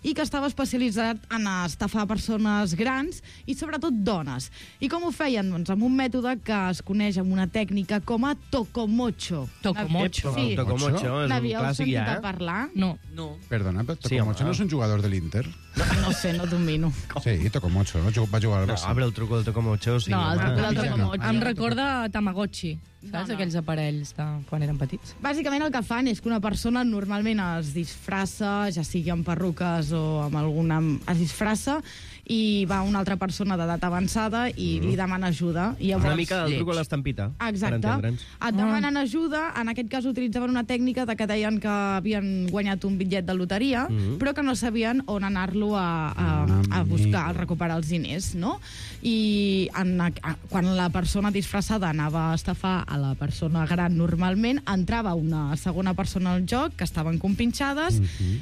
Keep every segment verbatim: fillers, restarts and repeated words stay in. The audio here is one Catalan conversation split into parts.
i que estava especialitzat en estafar persones grans i sobretot dones. I com ho feien? Doncs amb un mètode que es coneix amb una tècnica com a tocomocho. Tocomocho? Sí. El tocomocho és un N'havíeu clàssic sentit ja, a eh? parlar? No. No. Perdona, però Sí, Tocomocho home. no és un jugador de l'Inter? No sé, no domino. Sí, Tocomocho, no? Va jugar al No, Barça. obre el truco del tocomocho, sí. No, el home. truco del ja no. tocomocho. Em recorda Tamagotchi, saps? No, no. Aquells aparells de quan eren petits. Bàsicament el que fan és que una persona normalment es disfressa, ja sigui amb perruques o amb alguna... es disfressa i va una altra persona d'edat avançada i li demana ajuda. I llavors... Una mica del truco a l'estampita, per Exacte. entendre'ns. Et demanen ajuda, en aquest cas utilitzaven una tècnica de que deien que havien guanyat un bitllet de loteria, Mhm. però que no sabien on anar-lo a, a, a buscar, a recuperar els diners, no? I en, a, quan la persona disfressada anava a estafar a la persona gran normalment, entrava una segona persona al joc, que estaven compinxades,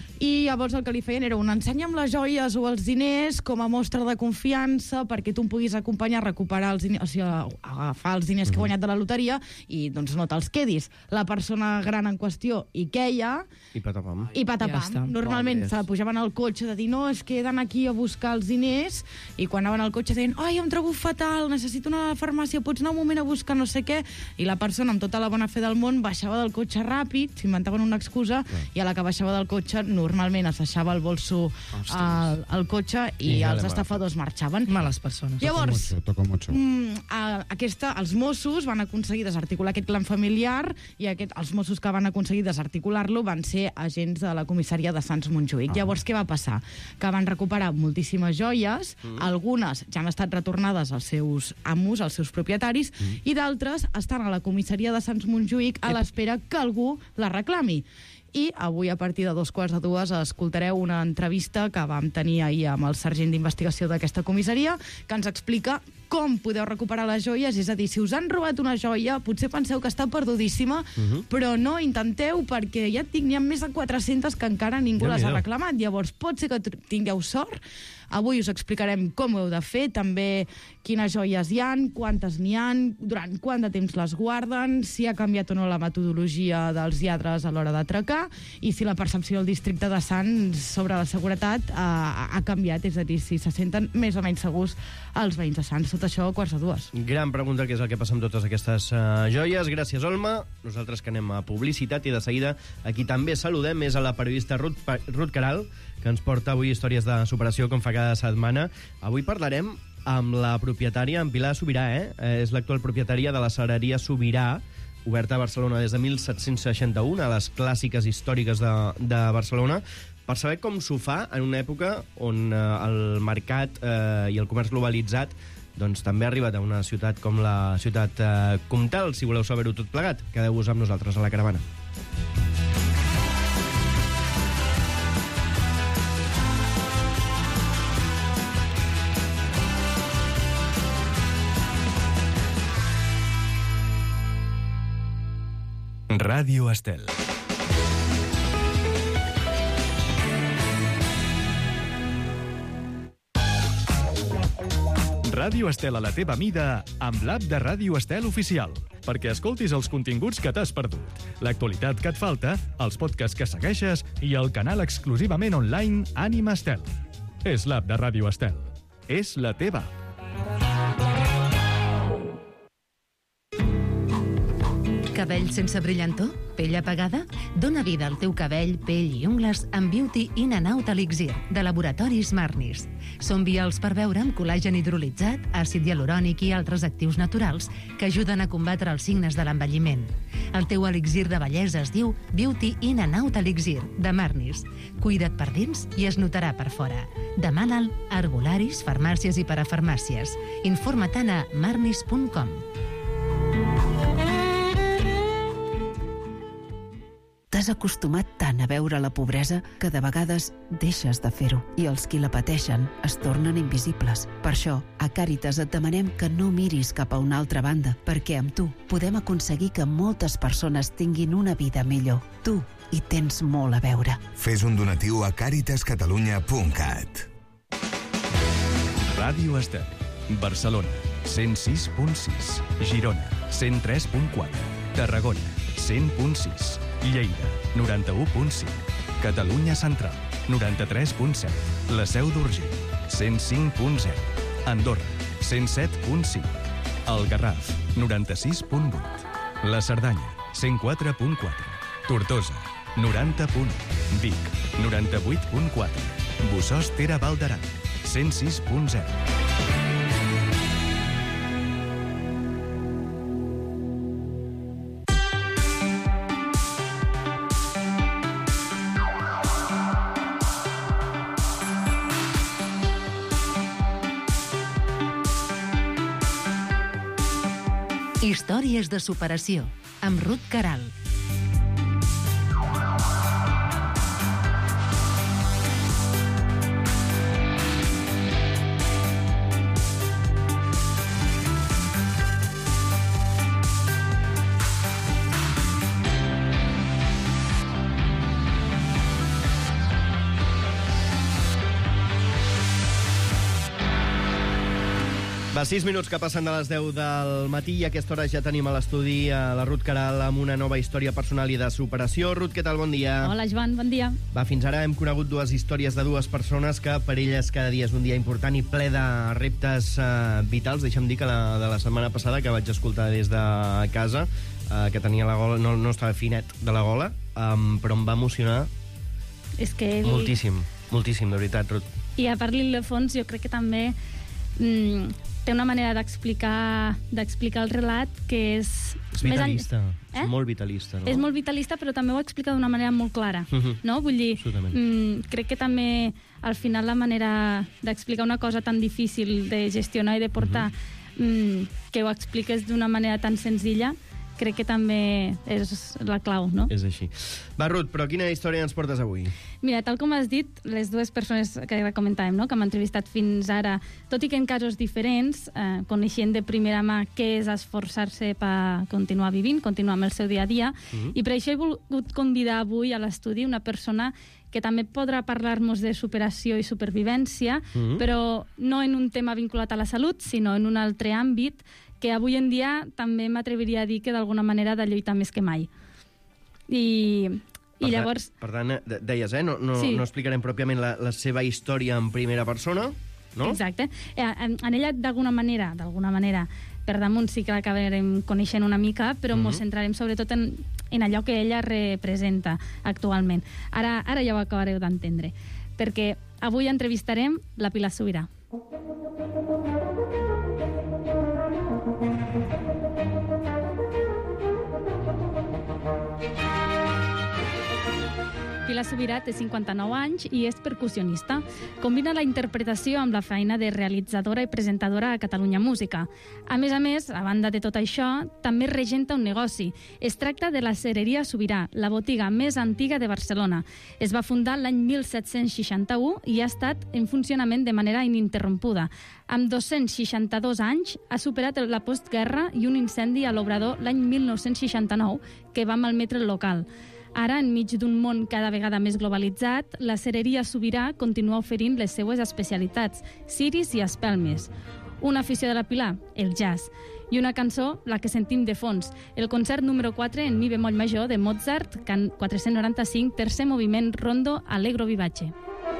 i llavors el que li feien era un ensenya'm les joies o els diners com a mostra de confiança perquè tu em puguis acompanyar a recuperar els diners, o sigui, a agafar els diners que he guanyat de la loteria i doncs no te'ls quedis. La persona gran en qüestió hi queia I patapam. i patapam. Ja està. Normalment Pobres. se pujaven al cotxe de dir no, és que he d'anar aquí a buscar els diners i quan anaven al cotxe deien ai, em trobo fatal, necessito anar a la farmàcia, pots anar un moment a buscar no sé què, i la persona amb tota la bona fe del món baixava del cotxe ràpid, s'inventaven una excusa i a la que baixava del cotxe normalment es deixava el bolso al, al cotxe i, I ja els la estafadors marxaven. Males persones. Llavors, Tocomocho, Tocomocho. Mm, a, aquesta, els Mossos van aconseguir desarticular aquest clan familiar i aquest, els Mossos que van aconseguir desarticular-lo van ser agents de la comissaria de Sants Montjuïc. Ah. Llavors, què va passar? Que van recuperar moltíssimes joies, mm. algunes ja han estat retornades als seus amos, als seus propietaris, mm. i d'altres estan a la comissaria de Sants Montjuïc a l'espera que algú la reclami. I avui, a partir de dos quarts de dues, escoltareu una entrevista que vam tenir ahir amb el sergent d'investigació d'aquesta comissaria, que ens explica com podeu recuperar les joies, és a dir, si us han robat una joia, potser penseu que està perdudíssima, uh-huh. però no, intenteu, perquè ja et dic, n'hi ha més de quatre-centes que encara ningú les ha reclamat, llavors pot ser que tingueu sort. Avui us explicarem com ho heu de fer, també quines joies hi han, quantes n'hi han, durant quant de temps les guarden, si ha canviat o no la metodologia dels lladres a l'hora d'atracar i si la percepció del districte de Sants sobre la seguretat ha, ha canviat, és a dir, si se senten més o menys segurs els veïns de Sants. Tot això a quarts de dues. Gran pregunta, què és el que passa amb totes aquestes uh, joies. Gràcies, Olma. Nosaltres que anem a publicitat i de seguida aquí també saludem és a la periodista Ruth, Ruth Caral, que ens porta avui històries de superació com fa cada setmana. Avui parlarem amb la propietària, en Pilar Sobirà, eh? És l'actual propietària de la cereria Sobirà, oberta a Barcelona des de mil set-cents seixanta-u, a les clàssiques històriques de, de Barcelona, per saber com s'ho fa en una època on eh, el mercat eh, i el comerç globalitzat doncs també ha arribat a una ciutat com la ciutat eh, comtal. Si voleu saber-ho tot plegat, quedeu-vos amb nosaltres a la caravana. Ràdio Estel. Ràdio Estel a la teva mida amb l'app de Ràdio Estel oficial, perquè escoltis els continguts que t'has perdut, l'actualitat que et falta, els podcasts que segueixes i el canal exclusivament online Ànima Estel. És l'app de Ràdio Estel. És la teva. Cabell sense brillantor? Pell apagada? Dóna vida al teu cabell, pell i ungles amb Beauty In and Out Elixir, de Laboratoris Marnis. Són vials per beure amb col·làgen hidrolitzat, àcid hialurònic i altres actius naturals que ajuden a combatre els signes de l'envelliment. El teu elixir de bellesa es diu Beauty In and Out Elixir, de Marnis. Cuida't per dins i es notarà per fora. Demana'l a herbolaris, farmàcies i parafarmàcies. Informa-te'n a marnis punt com. T'has acostumat tant a veure la pobresa que de vegades deixes de fer-ho i els qui la pateixen es tornen invisibles. Per això, a Càritas et demanem que no miris cap a una altra banda, perquè amb tu podem aconseguir que moltes persones tinguin una vida millor. Tu hi tens molt a veure. Fes un donatiu a càritas catalunya punt cat. Ràdio Estel. Barcelona, cent sis punt sis. Girona, cent tres punt quatre. Tarragona, cent punt sis. Lleida, noranta-u punt cinc. Catalunya Central, noranta-tres punt set. La Seu d'Urgell, cent cinc punt zero. Andorra, cent set punt cinc. El Garraf, noranta-sis punt vuit. La Cerdanya, cent quatre punt quatre. Tortosa, noranta punt u. Vic, noranta-vuit punt quatre. Bossòst Ter Val d'Aran, cent sis punt zero. Històries de superació, amb Ruth Caral. Va, sis minuts que passen de les deu del matí i a aquesta hora ja tenim a l'estudi a la Ruth Caral amb una nova història personal i de superació. Ruth, què tal? Bon dia. Hola, Joan, bon dia. Va, fins ara hem conegut dues històries de dues persones que per elles cada dia és un dia important i ple de reptes uh, vitals. Deixa'm dir que la de la setmana passada, que vaig escoltar des de casa, uh, que tenia la gola, no, no estava finet de la gola, um, però em va emocionar És que... moltíssim, moltíssim, de veritat, Ruth. I a part l'Ildefons jo crec que també mm, té una manera d'explicar d'explicar el relat que és... És vitalista, Eh? és molt vitalista, no? És molt vitalista, però també ho explica d'una manera molt clara, Mhm. no? Vull dir, Absolutament. mm, crec que també al final la manera d'explicar una cosa tan difícil de gestionar i de portar, mm, que ho expliques d'una manera tan senzilla, crec que també és la clau, no? És així. Va, Ruth, però quina història ens portes avui? Mira, tal com has dit, les dues persones que comentàvem, no?, que m'han entrevistat fins ara, tot i que en casos diferents, eh, coneixent de primera mà què és esforçar-se per continuar vivint, continuar amb el seu dia a dia, Mhm. i per això he volgut convidar avui a l'estudi una persona que també podrà parlar-nos de superació i supervivència, Mhm. però no en un tema vinculat a la salut, sinó en un altre àmbit que avui en dia també m'atreviria a dir que d'alguna manera ha de lluitar més que mai. I, Per i tant- llavors... Per tant, de- deies, eh? No, no, Sí. no explicarem pròpiament la, la seva història en primera persona, no? Exacte. Eh, En, en ella, d'alguna manera, d'alguna manera, per damunt sí que l'acabarem coneixent una mica, però Mhm. ens centrarem sobretot en, en allò que ella representa actualment. Ara, ara ja ho acabareu d'entendre, perquè avui entrevistarem la Pilar Subirà. Pilar Subirà té cinquanta-nou anys i és percussionista. Combina la interpretació amb la feina de realitzadora i presentadora a Catalunya Música. A més a més, a banda de tot això, també regenta un negoci. Es tracta de la Cereria Subirà, la botiga més antiga de Barcelona. Es va fundar l'any mil set-cents seixanta-u i ha estat en funcionament de manera ininterrompuda. Amb dos-cents seixanta-dos anys, ha superat la postguerra i un incendi a l'Obrador l'any mil nou-cents seixanta-nou, que va malmetre el local. Ara, enmig d'un món cada vegada més globalitzat, la Cereria Subirà continua oferint les seues especialitats, ciris i espelmes. Una afició de la Pilar, el jazz. I una cançó, la que sentim de fons, el concert número quatre en mi bemoll major de Mozart, can quatre-cents noranta-cinc, tercer moviment, rondo Allegro Vivace.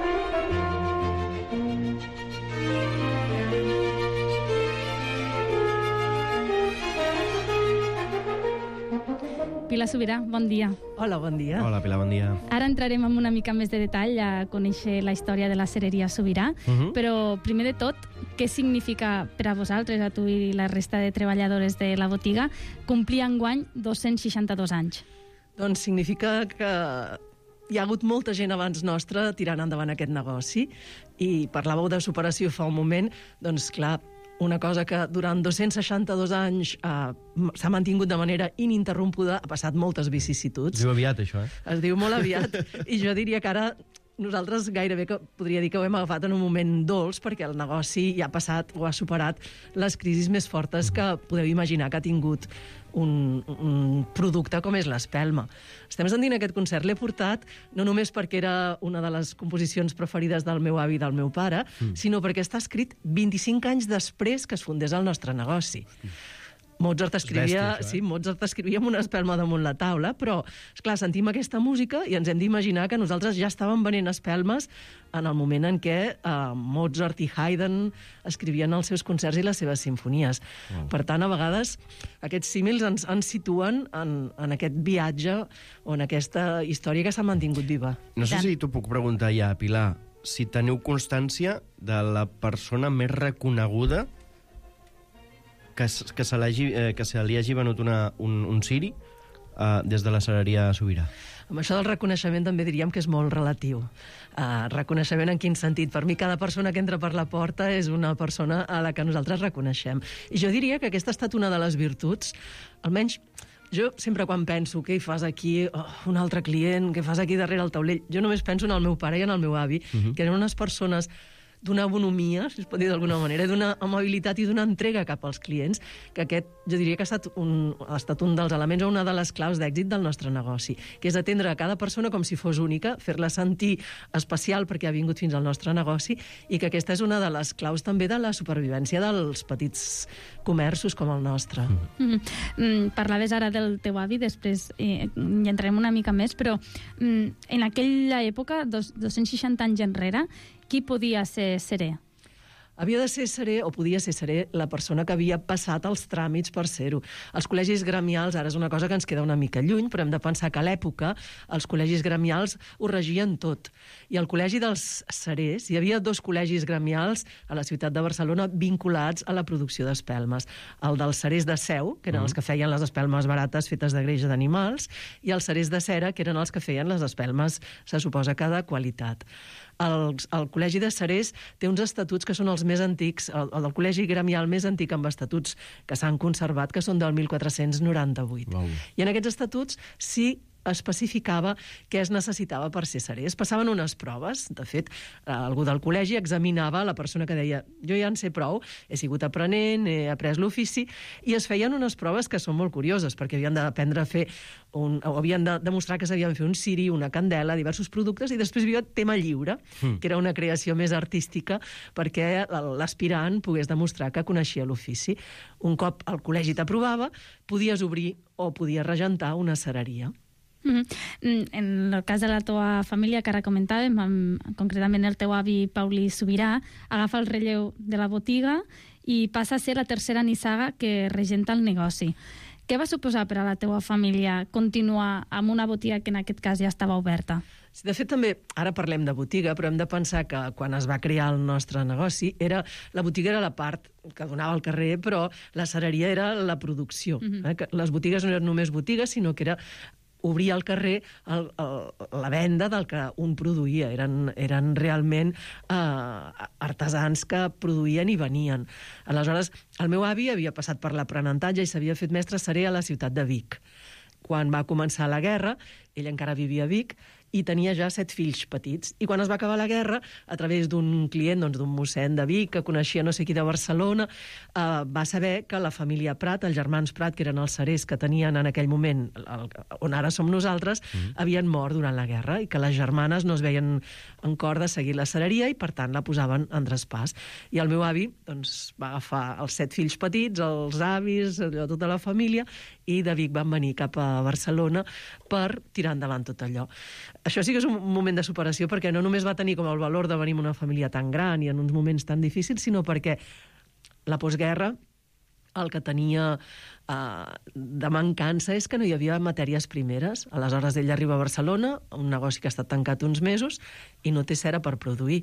Pilar Subirà, bon dia. Hola, bon dia. Hola, Pilar, bon dia. Ara entrarem amb una mica més de detall a conèixer la història de la Cereria Subirà, Mhm. però primer de tot, què significa per a vosaltres, a tu i la resta de treballadores de la botiga, complir enguany dos-cents seixanta-dos anys? Doncs significa que hi ha hagut molta gent abans nostra tirant endavant aquest negoci i parlàveu de superació fa un moment, doncs clar, una cosa que durant dos-cents seixanta-dos anys eh, s'ha mantingut de manera ininterrompuda, ha passat moltes Es vicissituds. diu aviat, això, eh? Es diu molt aviat, i jo diria que ara nosaltres gairebé que podria dir que ho hem agafat en un moment dolç, perquè el negoci ja ha passat o ha superat les crisis més fortes que podeu imaginar que ha tingut un, un producte com és l'espelma. Estem sentint aquest concert, l'he portat no només perquè era una de les composicions preferides del meu avi i del meu pare, mm. sinó perquè està escrit vint-i-cinc anys després que es fundés el nostre negoci. Mozart escrivia, bèstia, això, eh? sí, Mozart escrivia amb una espelma damunt la taula, però, esclar, sentim aquesta música i ens hem d'imaginar que nosaltres ja estàvem venent espelmes en el moment en què eh, Mozart i Haydn escrivien els seus concerts i les seves simfonies. Oh. Per tant, a vegades, aquests símils ens, ens situen en, en aquest viatge o en aquesta història que s'ha mantingut viva. No sé si t'ho puc preguntar ja, Pilar, si teniu constància de la persona més reconeguda que, que, se, eh, que se li hagi venut una, un, un ciri eh, des de la Cereria Sobirà. Amb això del reconeixement també diríem que és molt relatiu. Uh, reconeixement en quin sentit? Per mi cada persona que entra per la porta és una persona a la que nosaltres reconeixem. I jo diria que aquesta ha estat una de les virtuts, almenys jo sempre quan penso què hi fas aquí, oh, un altre client, què fas aquí darrere el taulell, jo només penso en el meu pare i en el meu avi, uh-huh. que eren unes persones d'una bonomia, si es pot dir d'alguna manera, d'una amabilitat i d'una entrega cap als clients, que aquest, jo diria que ha estat un, ha estat un dels elements o una de les claus d'èxit del nostre negoci, que és atendre a cada persona com si fos única, fer-la sentir especial perquè ha vingut fins al nostre negoci, i que aquesta és una de les claus també de la supervivència dels petits comerços com el nostre. Mm-hmm. Mm, parlaves ara del teu avi, després eh, hi entrarem una mica més, però mm, en aquella època, dos, dos-cents seixanta anys enrere, qui podia ser serè? Havia de ser serè, o podia ser serè, la persona que havia passat els tràmits per ser-ho. Els col·legis gremials, ara és una cosa que ens queda una mica lluny, però hem de pensar que a l'època els col·legis gremials ho regien tot. I al col·legi dels serès, hi havia dos col·legis gremials a la ciutat de Barcelona vinculats a la producció d'espelmes. El dels serès de Seu, que eren mm. els que feien les espelmes barates fetes de greix d'animals, i els serès de Cera, que eren els que feien les espelmes, se suposa que de qualitat. El, el Col·legi de Serès té uns estatuts que són els més antics, el, el del Col·legi Gremial més antic amb estatuts que s'han conservat, que són del mil quatre-cents noranta-vuit. Wow. I en aquests estatuts sí especificava què es necessitava per ser serè. Es passaven unes proves, de fet, algú del col·legi examinava la persona que deia jo ja en sé prou, he sigut aprenent, he après l'ofici, i es feien unes proves que són molt curioses, perquè havien d'aprendre a fer, un, o havien de demostrar que sabien fer un ciri, una candela, diversos productes, i després hi havia tema lliure, mm. que era una creació més artística, perquè l'aspirant pogués demostrar que coneixia l'ofici. Un cop el col·legi t'aprovava, podies obrir o podies regentar una cereria. Mm-hmm. En el cas de la teva família, que ara comentàvem, amb, concretament el teu avi Pauli Sobirà, agafa el relleu de la botiga i passa a ser la tercera nissaga que regenta el negoci. Què va suposar per a la teva família continuar amb una botiga que en aquest cas ja estava oberta? Sí, de fet, també, ara parlem de botiga, però hem de pensar que quan es va crear el nostre negoci, era, la botiga era la part que donava al carrer, però la cereria era la producció. Mm-hmm. eh? Que les botigues no eren només botigues, sinó que era obrir al carrer el, el, la venda del que un produïa. Eren, eren realment eh, artesans que produïen i venien. Aleshores, el meu avi havia passat per l'aprenentatge i s'havia fet mestre serè a la ciutat de Vic. Quan va començar la guerra, ell encara vivia a Vic, i tenia ja set fills petits. I quan es va acabar la guerra, a través d'un client, doncs, d'un mossèn de Vic, que coneixia no sé qui de Barcelona, eh, va saber que la família Prat, els germans Prat, que eren els serers que tenien en aquell moment, el, on ara som nosaltres, mm. havien mort durant la guerra, i que les germanes no es veien en cor de seguir la cereria, i per tant la posaven en traspàs. I el meu avi doncs, va agafar els set fills petits, els avis, allò, tota la família, i de Vic van venir cap a Barcelona per tirar endavant tot allò. Això sí que és un moment de superació, perquè no només va tenir com el valor de venir amb una família tan gran i en uns moments tan difícils, sinó perquè la postguerra el que tenia eh, de mancança és que no hi havia matèries primeres. Aleshores ell arriba a Barcelona, un negoci que ha estat tancat uns mesos, i no té cera per produir.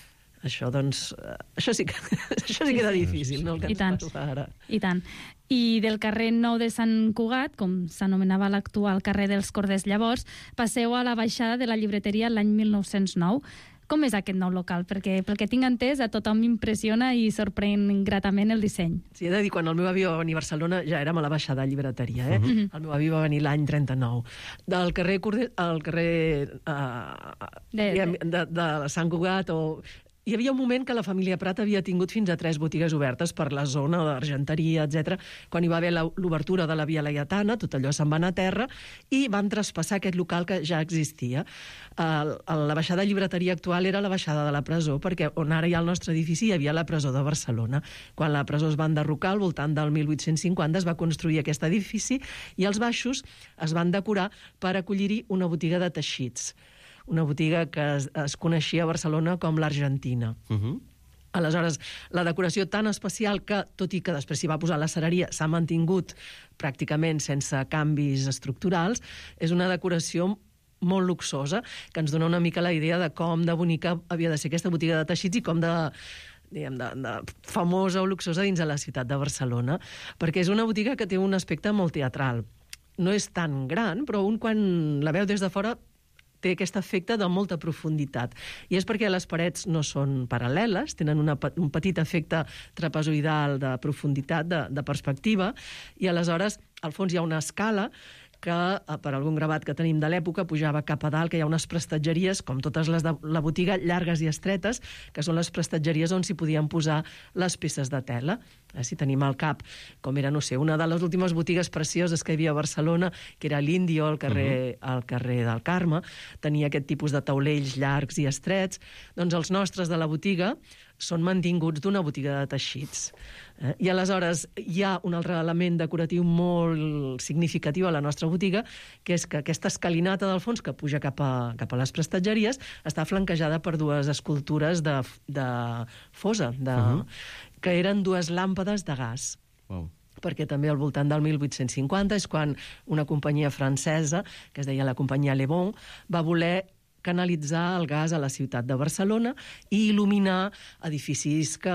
Això, doncs, eh, això sí que, això sí que era difícil, no? El que I tant, ens passa ara. I tant. I del carrer Nou de Sant Cugat, com s'anomenava l'actual carrer dels Corders llavors, passeu a la baixada de la llibreteria l'any mil nou-cents nou. Com és aquest nou local? Perquè, pel que tinc entès, a tothom impressiona i sorprèn gratament el disseny. Sí, he de dir, quan el meu avi va venir a Barcelona ja érem a la baixada de llibreteria, eh? Uh-huh. El meu avi va venir l'any trenta-nou. Del carrer, al carrer uh, de, de, de, de Sant Cugat, o hi havia un moment que la família Prat havia tingut fins a tres botigues obertes per la zona d'Argenteria, etcètera. Quan hi va haver l'obertura de la Via Laietana, tot allò se'n va anar a terra i van traspassar aquest local que ja existia. Uh, la baixada de llibreteria actual era la baixada de la presó, perquè on ara hi ha el nostre edifici hi havia la presó de Barcelona. Quan la presó es va enderrocar, al voltant del mil vuit-cents cinquanta, es va construir aquest edifici i els baixos es van decorar per acollir-hi una botiga de teixits, una botiga que es, es coneixia a Barcelona com l'Argentina. Uh-huh. Aleshores, la decoració tan especial que, tot i que després s'hi va posar la cereria, s'ha mantingut pràcticament sense canvis estructurals, és una decoració molt luxosa, que ens dona una mica la idea de com de bonica havia de ser aquesta botiga de teixits i com de, diguem, de, de famosa o luxosa dins de la ciutat de Barcelona, perquè és una botiga que té un aspecte molt teatral. No és tan gran, però un quan la veu des de fora té aquest efecte de molta profunditat. I és perquè les parets no són paral·leles, tenen una, un petit efecte trapezoidal de profunditat, de, de perspectiva, i aleshores al fons hi ha una escala que, per algun gravat que tenim de l'època, pujava cap a dalt, que hi ha unes prestatgeries, com totes les de la botiga, llargues i estretes, que són les prestatgeries on s'hi podien posar les peces de tela. Eh, si tenim al cap, com era, no sé, una de les últimes botigues precioses que hi havia a Barcelona, que era l'Índio, al carrer, uh-huh. al carrer del Carme, tenia aquest tipus de taulells llargs i estrets. Doncs els nostres de la botiga són mantinguts d'una botiga de teixits. Eh? I aleshores hi ha un altre element decoratiu molt significatiu a la nostra botiga, que és que aquesta escalinata del fons que puja cap a, cap a les prestatgeries està flanquejada per dues escultures de, de fosa, de, uh-huh. que eren dues làmpades de gas. Wow. Perquè també al voltant del mil vuit-cents cinquanta és quan una companyia francesa, que es deia la companyia Le Bon, va voler canalitzar el gas a la ciutat de Barcelona i il·luminar edificis que,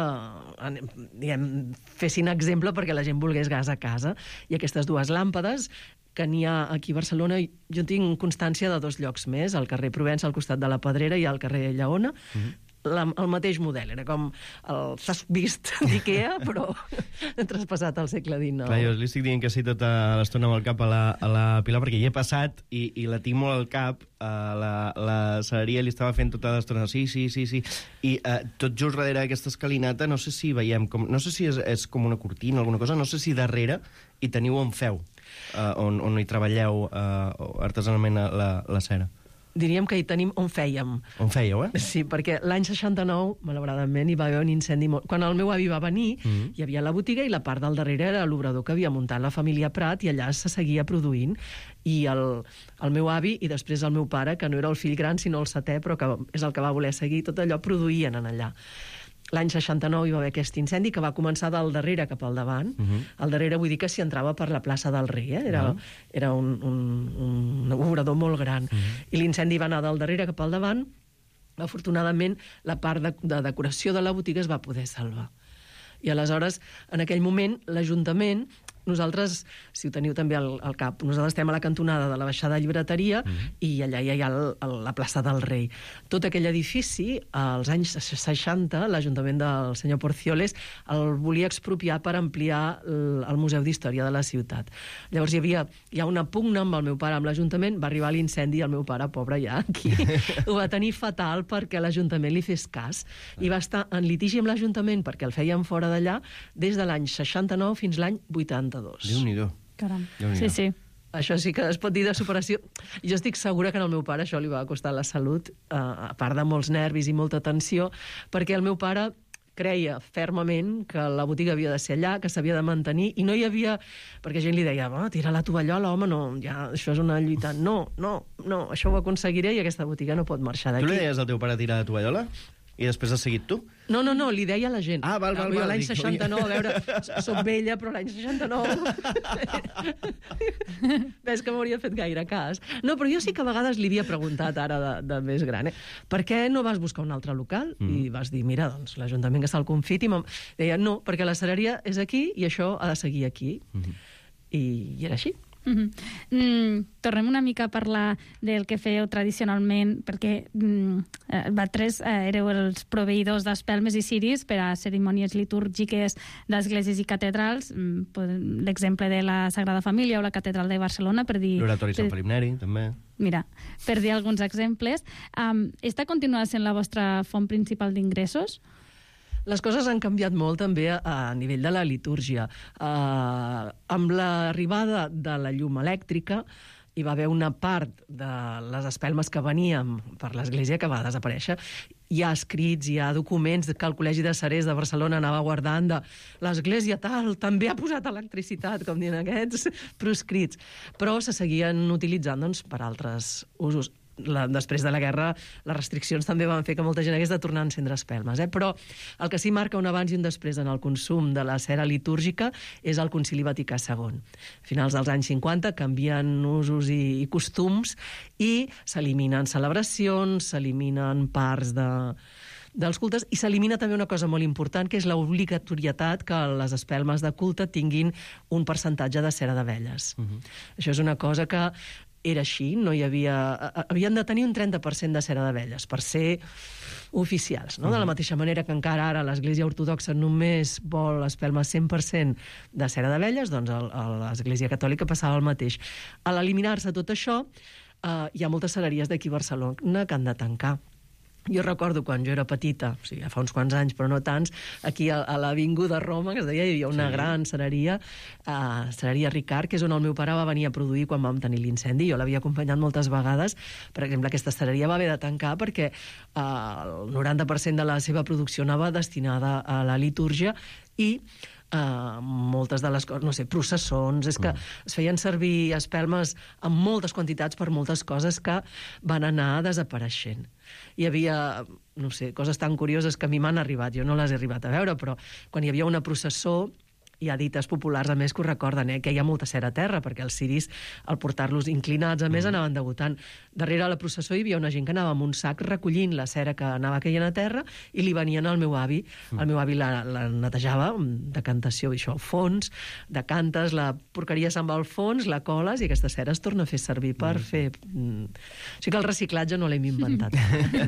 diguem, fessin exemple perquè la gent volgués gas a casa. I aquestes dues làmpades que n'hi ha aquí a Barcelona, jo tinc constància de dos llocs més, al carrer Provença, al costat de la Pedrera, i al carrer Lleona, mm-hmm. La, el mateix model, era com el s'has vist d'Ikea, però traspassat al segle dinou. Clar, jo li estic dient que sí tota l'estona amb el cap a la, a la Pilar, perquè hi he passat i, i la tinc molt al cap, uh, la, la cereria li estava fent tota l'estona, sí, sí, sí, sí, i uh, tot just darrere d'aquesta escalinata, no sé si veiem, com, no sé si és, és com una cortina o alguna cosa, no sé si darrere hi teniu on feu, uh, on, on hi treballeu uh, artesanalment la, la cera. Diríem que hi tenim on fèiem. On fèieu, eh? Sí, perquè l'any seixanta-nou, malauradament, hi va haver un incendi molt... Quan el meu avi va venir, mm-hmm. hi havia la botiga i la part del darrere era l'obrador que havia muntat la família Prat i allà se seguia produint. I el, el meu avi i després el meu pare, que no era el fill gran sinó el setè, però que és el que va voler seguir, tot allò produïen en allà. L'any seixanta-nou hi va haver aquest incendi que va començar del darrere cap al davant. Uh-huh. Al darrere vull dir que s'hi entrava per la plaça del Rei. Eh? Era, uh-huh. era un, un, un obrador molt gran. Uh-huh. I l'incendi va anar del darrere cap al davant. Afortunadament, la part de, de decoració de la botiga es va poder salvar. I aleshores, en aquell moment, l'Ajuntament... Nosaltres, si ho teniu també al, al cap, nosaltres estem a la cantonada de la baixada de llibreteria mm-hmm. i allà hi ha el, el, la plaça del Rei. Tot aquell edifici, als anys seixanta, l'Ajuntament del senyor Porcioles el volia expropiar per ampliar el, el Museu d'Història de la ciutat. Llavors hi havia hi ha una pugna amb el meu pare, amb l'Ajuntament, va arribar l'incendi i el meu pare, pobre ja, aquí, ho va tenir fatal perquè l'Ajuntament li fes cas. I va estar en litigi amb l'Ajuntament perquè el feien fora d'allà des de l'any seixanta-nou fins l'any vuitanta. Déu-n'hi-do. Caram. Déu-n'hi-do. Sí, sí. Això sí que es pot dir de superació. Jo estic segura que al meu pare això li va costar la salut, eh, a part de molts nervis i molta tensió, perquè el meu pare creia fermament que la botiga havia de ser allà, que s'havia de mantenir, i no hi havia... Perquè gent li deia, oh, tira la tovallola, home, no, ja, això és una lluita. No, no, no, això ho aconseguiré i aquesta botiga no pot marxar d'aquí. Tu li deies al teu pare tirar la tovallola? I després has seguit tu? No, no, no, li deia a la gent. Ah, val, val, jo val. l'any seixanta-nou, a veure, soc vella, però l'any seixanta-nou... Ves que m'hauria fet gaire cas. No, però jo sí que a vegades li havia preguntat ara de, de més gran, eh? Per què no vas buscar un altre local? Mm. I vas dir, mira, doncs l'Ajuntament que se'l confiti. Deia, no, perquè la cereria és aquí i això ha de seguir aquí. Mm-hmm. I, i era així. Mm-hmm. Mm, tornem una mica a parlar del que fèieu tradicionalment, perquè mm, eh, vosaltres eh, éreu els proveïdors d'espelmes i ciris per a cerimònies litúrgiques d'esglésies i catedrals, mm, l'exemple de la Sagrada Família o la Catedral de Barcelona, per dir... L'Oratori Sant Felip Neri, també. Mira, per dir alguns exemples. Um, esta continua sent la vostra font principal d'ingressos? Les coses han canviat molt també a, a nivell de la litúrgia. Uh, amb l'arribada de la llum elèctrica hi va haver una part de les espelmes que veníem per l'Església que va desaparèixer. Hi ha escrits, hi ha documents que el Col·legi de Cerers de Barcelona anava guardant de l'Església tal, també ha posat electricitat, com dient aquests proscrits. Però se seguien utilitzant doncs, per altres usos. La, després de la guerra, les restriccions també van fer que molta gent hagués de tornar a encendre espelmes. Eh? Però el que sí marca un abans i un després en el consum de la cera litúrgica és el Concili Vaticà segon. A finals dels anys cinquanta canvien usos i, i costums i s'eliminen celebracions, s'eliminen parts de... dels cultes, i s'elimina també una cosa molt important, que és l'obligatorietat que les espelmes de culte tinguin un percentatge de cera d'abelles. Uh-huh. Això és una cosa que era així, no hi havia... Havien de tenir un trenta per cent de cera d'abelles per ser oficials, no? Uh-huh. De la mateixa manera que encara ara l'Església Ortodoxa només vol espelmes cent per cent de cera d'abelles, doncs el, a l'Església Catòlica passava el mateix. A l'eliminar-se tot això, eh, hi ha moltes cereries d'aquí a Barcelona que han de tancar. Jo recordo quan jo era petita, o sigui, fa uns quants anys, però no tants, aquí a, a l'Avinguda Roma, que es deia, hi havia una sí. gran cereria, uh, cereria Ricard, que és on el meu pare va venir a produir quan vam tenir l'incendi. Jo l'havia acompanyat moltes vegades. Per exemple, aquesta cereria va haver de tancar perquè uh, el noranta per cent de la seva producció anava destinada a la litúrgia i Uh, moltes de les coses, no sé, processons, és que mm. es feien servir espelmes en moltes quantitats per moltes coses que van anar desapareixent. Hi havia, no sé, coses tan curioses que a mi m'han arribat, jo no les he arribat a veure, però quan hi havia una processó, hi ha dites populars, a més, que ho recorden, eh? Que hi ha molta cera a terra, perquè els ciris, al portar-los inclinats, a més, mm. anaven degotant. Darrere la processó hi havia una gent que anava amb un sac recollint la cera que anava caient a terra i li venien al meu avi. Mm. El meu avi la, la netejava amb decantació, això, al fons, decantes, la porqueria se'n va al fons, la coles i aquesta cera es torna a fer servir per mm. fer... Mm. O sigui que el reciclatge no l'hem inventat.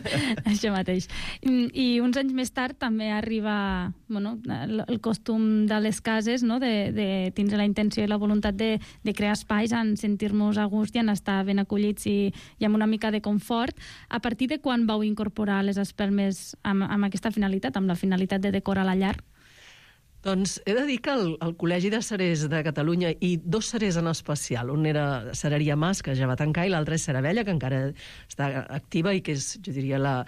Això mateix. I uns anys més tard també arriba, bueno, el, el costum de les cases, no? de, de tindre la intenció i la voluntat de, de crear espais en sentir-nos a gust i en estar ben acollits i, i amb una mica de confort. A partir de quan vau incorporar les espelmes amb, amb aquesta finalitat, amb la finalitat de decorar la llar? Doncs he de dir que el, el Col·legi de Cerers de Catalunya, i dos cerers en especial, un era Cereria Mas, que ja va tancar, i l'altre és Ceravella, que encara està activa i que és, jo diria, la...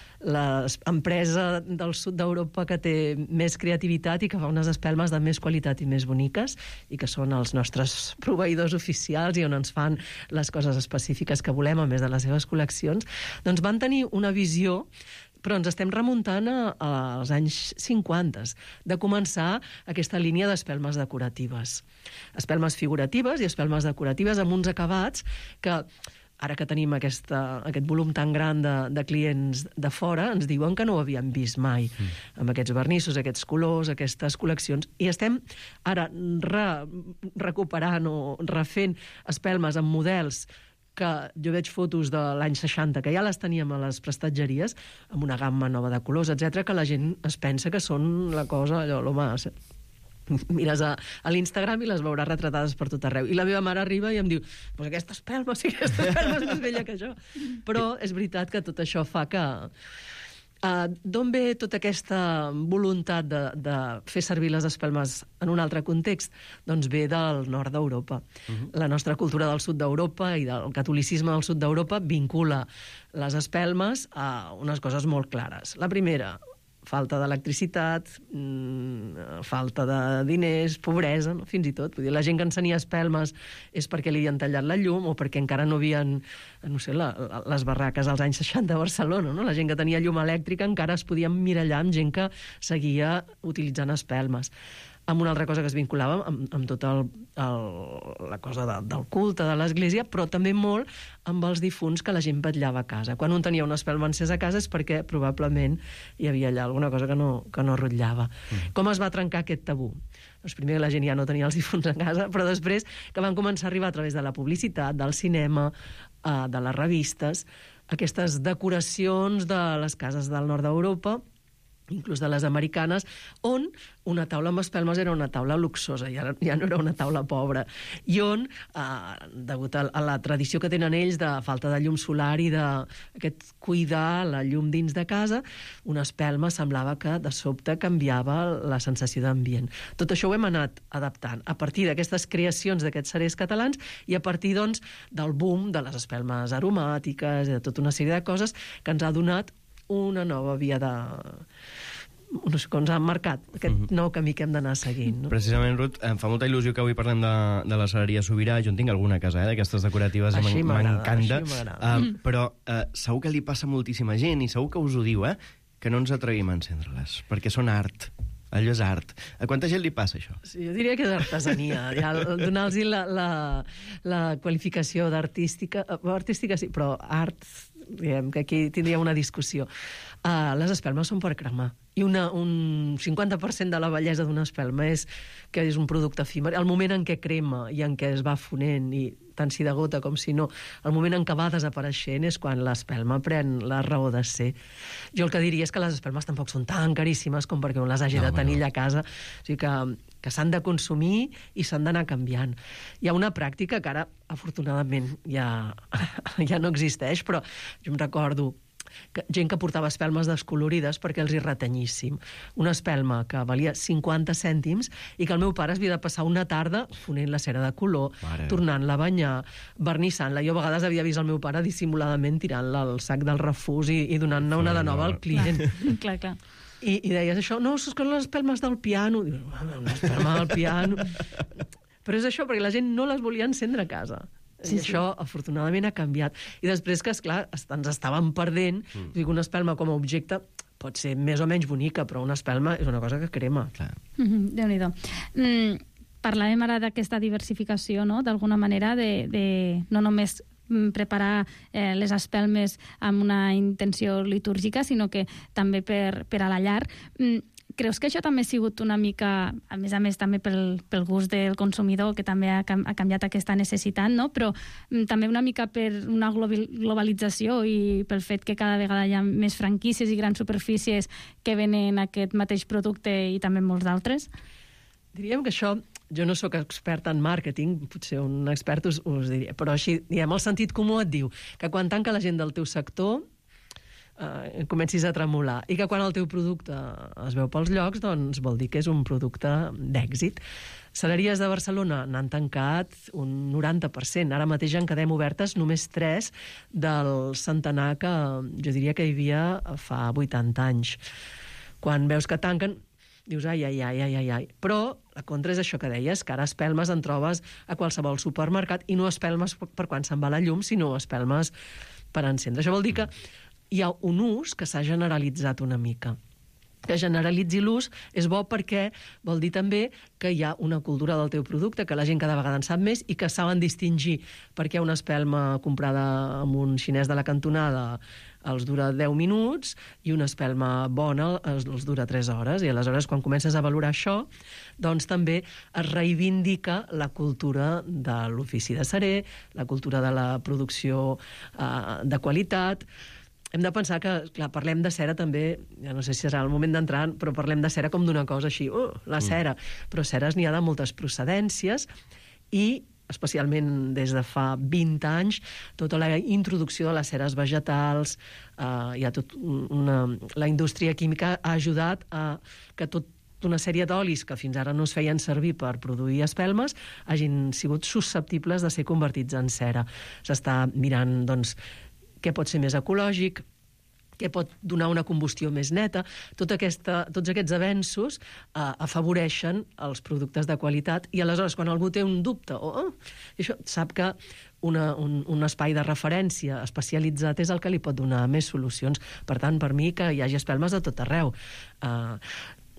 l'empresa del sud d'Europa que té més creativitat i que fa unes espelmes de més qualitat i més boniques i que són els nostres proveïdors oficials i on ens fan les coses específiques que volem, a més de les seves col·leccions, doncs van tenir una visió, però ens estem remuntant a, als anys cinquanta, de començar aquesta línia d'espelmes decoratives. Espelmes figuratives i espelmes decoratives amb uns acabats que... Ara que tenim aquesta, aquest volum tan gran de, de clients de fora, ens diuen que no ho havien vist mai, mm. amb aquests vernissos, aquests colors, aquestes col·leccions. I estem ara re, recuperant o refent espelmes amb models que jo veig fotos de l'any seixanta, que ja les teníem a les prestatgeries, amb una gamma nova de colors, etcètera, que la gent es pensa que són la cosa, allò, l'home... Mires a, a l'Instagram i les veuràs retratades per tot arreu. I la meva mare arriba i em diu, pues aquesta espelma, sí, aquesta espelma és més vella que jo. Però és veritat que tot això fa que... Uh, d'on ve tota aquesta voluntat de, de fer servir les espelmes en un altre context? Doncs ve del nord d'Europa. Uh-huh. La nostra cultura del sud d'Europa i del catolicisme del sud d'Europa vincula les espelmes a unes coses molt clares. La primera, falta d'electricitat, mmm, falta de diners, pobresa, no? Fins i tot. Vull dir, la gent que encenia espelmes és perquè li havien tallat la llum o perquè encara no havien, no sé, la, la, les barraques als anys seixanta a Barcelona, no? La gent que tenia llum elèctrica encara es podia mirallar amb gent que seguia utilitzant espelmes. amb una altra cosa que es vinculava amb, amb tota el, el, la cosa de, del culte de l'Església, però també molt amb els difunts que la gent vetllava a casa. Quan un tenia una espelma encesa a casa és perquè probablement hi havia allà alguna cosa que no, que no rotllava. Mm. Com es va trencar aquest tabú? Doncs primer la gent ja no tenia els difunts a casa, però després que van començar a arribar a través de la publicitat, del cinema, eh, de les revistes, aquestes decoracions de les cases del nord d'Europa, inclús de les americanes, on una taula amb espelmes era una taula luxosa, ja, ja no era una taula pobra, i on, eh, degut a, a la tradició que tenen ells de falta de llum solar i d'aquest cuidar la llum dins de casa, una espelma semblava que de sobte canviava la sensació d'ambient. Tot això ho hem anat adaptant a partir d'aquestes creacions d'aquests cerers catalans i a partir, doncs, del boom de les espelmes aromàtiques i de tota una sèrie de coses que ens ha donat una nova via de... no sé com ens han marcat, aquest uh -huh. nou camí que hem d'anar seguint. No? Precisament, Ruth, em fa molta il·lusió que avui parlem de, de la Celeria Sobirà. Jo en tinc alguna casa, eh, d'aquestes decoratives, m'encanta. Uh, però uh, segur que li passa a moltíssima gent i segur que us ho diu, eh, que no ens atrevim a encendre-les, perquè són art. Allò és art. A quanta gent li passa això? Sí, jo diria que és artesania. Ja, donar-los la, la, la qualificació d'artística... Artística sí, però art, diguem, que aquí tindríem una discussió. Uh, les espelmes són per cremar. I una, un cinquanta per cent de la bellesa d'una espelma és que és un producte efímer. El moment en què crema i en què es va fonent, i tant si de gota com si no, el moment en què va desapareixent és quan l'espelma pren la raó de ser. Jo el que diria és que les espelmes tampoc són tan caríssimes com perquè un les hagi no, de tenir allà a casa. O sigui que, que s'han de consumir i s'han d'anar canviant. Hi ha una pràctica que ara, afortunadament, ja, ja no existeix, però jo em recordo que, gent que portava espelmes descolorides perquè els hi retenyíssim. Una espelma que valia cinquanta cèntims i que el meu pare es havia de passar una tarda fonent la cera de color, Mare. tornant-la a banyar, vernissant-la. Jo a vegades havia vist el meu pare dissimuladament tirant-la al sac del refús i, i donant-ne una de nova al client. Clar, clar. I, i deies això, no, són les espelmes del piano. Dius, una espelma del piano... Però és això, perquè la gent no les volia encendre a casa. Sí, I això, sí. afortunadament, ha canviat. I després que, esclar, ens estàvem perdent, mm. dic, una espelma com a objecte pot ser més o menys bonica, però una espelma és una cosa que crema. Clar. Mm-hmm, Déu-n'hi-do. Mm, parlàvem ara d'aquesta diversificació, no?, d'alguna manera, de, de no només preparar eh, les espelmes amb una intenció litúrgica, sinó que també per, per a la llar. Mm, Creus que això també ha sigut una mica, a més a més també pel, pel gust del consumidor, que també ha, ha canviat aquesta necessitat, no? Però mm, també una mica per una globalització i pel fet que cada vegada hi ha més franquícies i grans superfícies que venen aquest mateix producte i també molts d'altres? Diríem que això, jo no sóc experta en màrqueting, potser un expert us, us diria, però així, diguem, el sentit comú et diu que quan tanca la gent del teu sector eh, comencis a tremolar, i que quan el teu producte es veu pels llocs, doncs vol dir que és un producte d'èxit. Celeries de Barcelona n'han tancat un noranta per cent. Ara mateix en quedem obertes només tres del centenar que jo diria que hi havia fa vuitanta anys. Quan veus que tanquen, dius, ai, ai, ai, ai, ai, ai. Però la contra és això que deies, que ara espelmes en trobes a qualsevol supermercat, i no espelmes per quan se'n va la llum, sinó espelmes per encendre. Això vol dir que hi ha un ús que s'ha generalitzat una mica. Que generalitzi l'ús és bo perquè vol dir també que hi ha una cultura del teu producte, que la gent cada vegada en sap més i que saben distingir perquè una espelma comprada amb un xinès de la cantonada els dura deu minuts i una espelma bona els, els dura tres hores. I aleshores, quan comences a valorar això, doncs també es reivindica la cultura de l'ofici de cerer, la cultura de la producció eh, de qualitat. Hem de pensar que, clar, parlem de cera també, ja no sé si serà el moment d'entrar, però parlem de cera com d'una cosa així, oh, la cera. Mm. Però ceres n'hi ha de moltes procedències i, especialment des de fa vint anys, tota la introducció de les ceres vegetals, eh, hi ha tot una... La indústria química ha ajudat a que tot una sèrie d'olis que fins ara no es feien servir per produir espelmes hagin sigut susceptibles de ser convertits en cera. S'està mirant, doncs, què pot ser més ecològic, què pot donar una combustió més neta. Tot aquesta, tots aquests avenços eh, afavoreixen els productes de qualitat i aleshores quan algú té un dubte o oh, això, sap que una, un, un espai de referència especialitzat és el que li pot donar més solucions. Per tant, per mi, que hi hagi espelmes de tot arreu. Eh,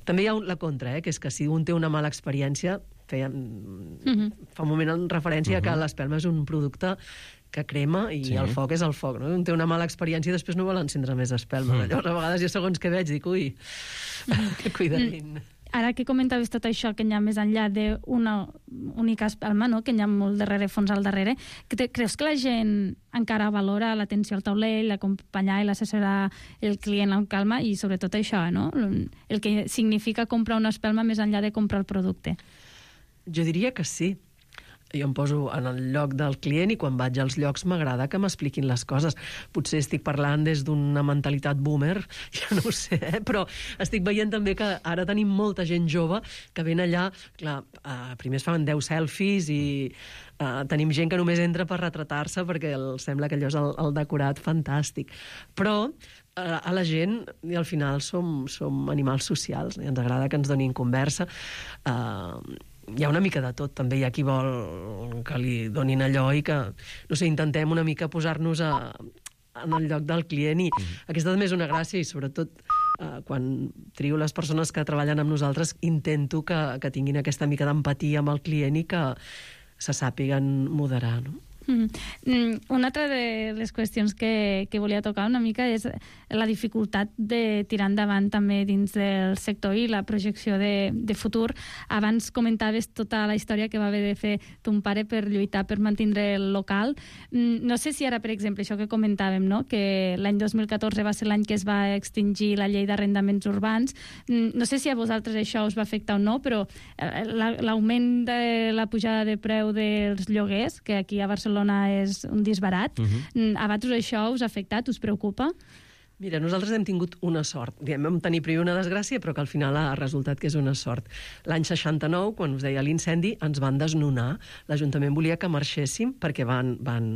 També hi ha la contra, eh, que és que si un té una mala experiència, feia, uh-huh. fa un moment en referència uh-huh. que l'espelma és un producte que crema i sí. el foc és el foc, no? Un té una mala experiència i després no vol encendre més espelma. Mm. Llavors, a vegades, jo segons que veig, dic, ui, mm. cuidadín. Ara que comentaves tot això, que hi ha més enllà d'una única espelma, no? Que hi ha molt darrere, fons al darrere, que creus que la gent encara valora l'atenció al taulell, l'acompanyar i l'assessorar el client amb calma i sobretot això, no? El que significa comprar una espelma més enllà de comprar el producte? Jo diria que sí. Jo em poso en el lloc del client i quan vaig als llocs m'agrada que m'expliquin les coses. Potser estic parlant des d'una mentalitat boomer, ja no ho sé, eh? Però estic veient també que ara tenim molta gent jove que ven allà, clar, eh, primer es fan deu selfies i eh, tenim gent que només entra per retratar-se perquè el, sembla que allò és el, el decorat fantàstic. Però eh, a la gent, i al final som, som animals socials, i ens agrada que ens donin conversa. Eh, hi ha una mica de tot, també hi ha qui vol que li donin allò i que, no sé, intentem una mica posar-nos a, en el lloc del client i mm. aquesta també és una gràcia i sobretot eh, quan trio les persones que treballen amb nosaltres intento que, que tinguin aquesta mica d'empatia amb el client i que se sàpiguen moderar, no? Mm. Una altra de les qüestions que, que volia tocar una mica és la dificultat de tirar endavant també dins del sector i la projecció de, de futur. Abans comentaves tota la història que va haver de fer ton pare per lluitar per mantindre el local. No sé si ara, per exemple, això que comentàvem, no? Que l'any dos mil catorze va ser l'any que es va extingir la llei d'arrendaments urbans. No sé si a vosaltres això us va afectar o no, però l'augment de la pujada de preu dels lloguers, que aquí a Barcelona és un disbarat. Uh-huh. A vosaltres això us ha afectat? Us preocupa? Mira, nosaltres hem tingut una sort. Diem, vam tenir primer una desgràcia, però que al final ha resultat que és una sort. L'any seixanta-nou, quan us deia l'incendi, ens van desnonar. L'Ajuntament volia que marxéssim perquè van, van,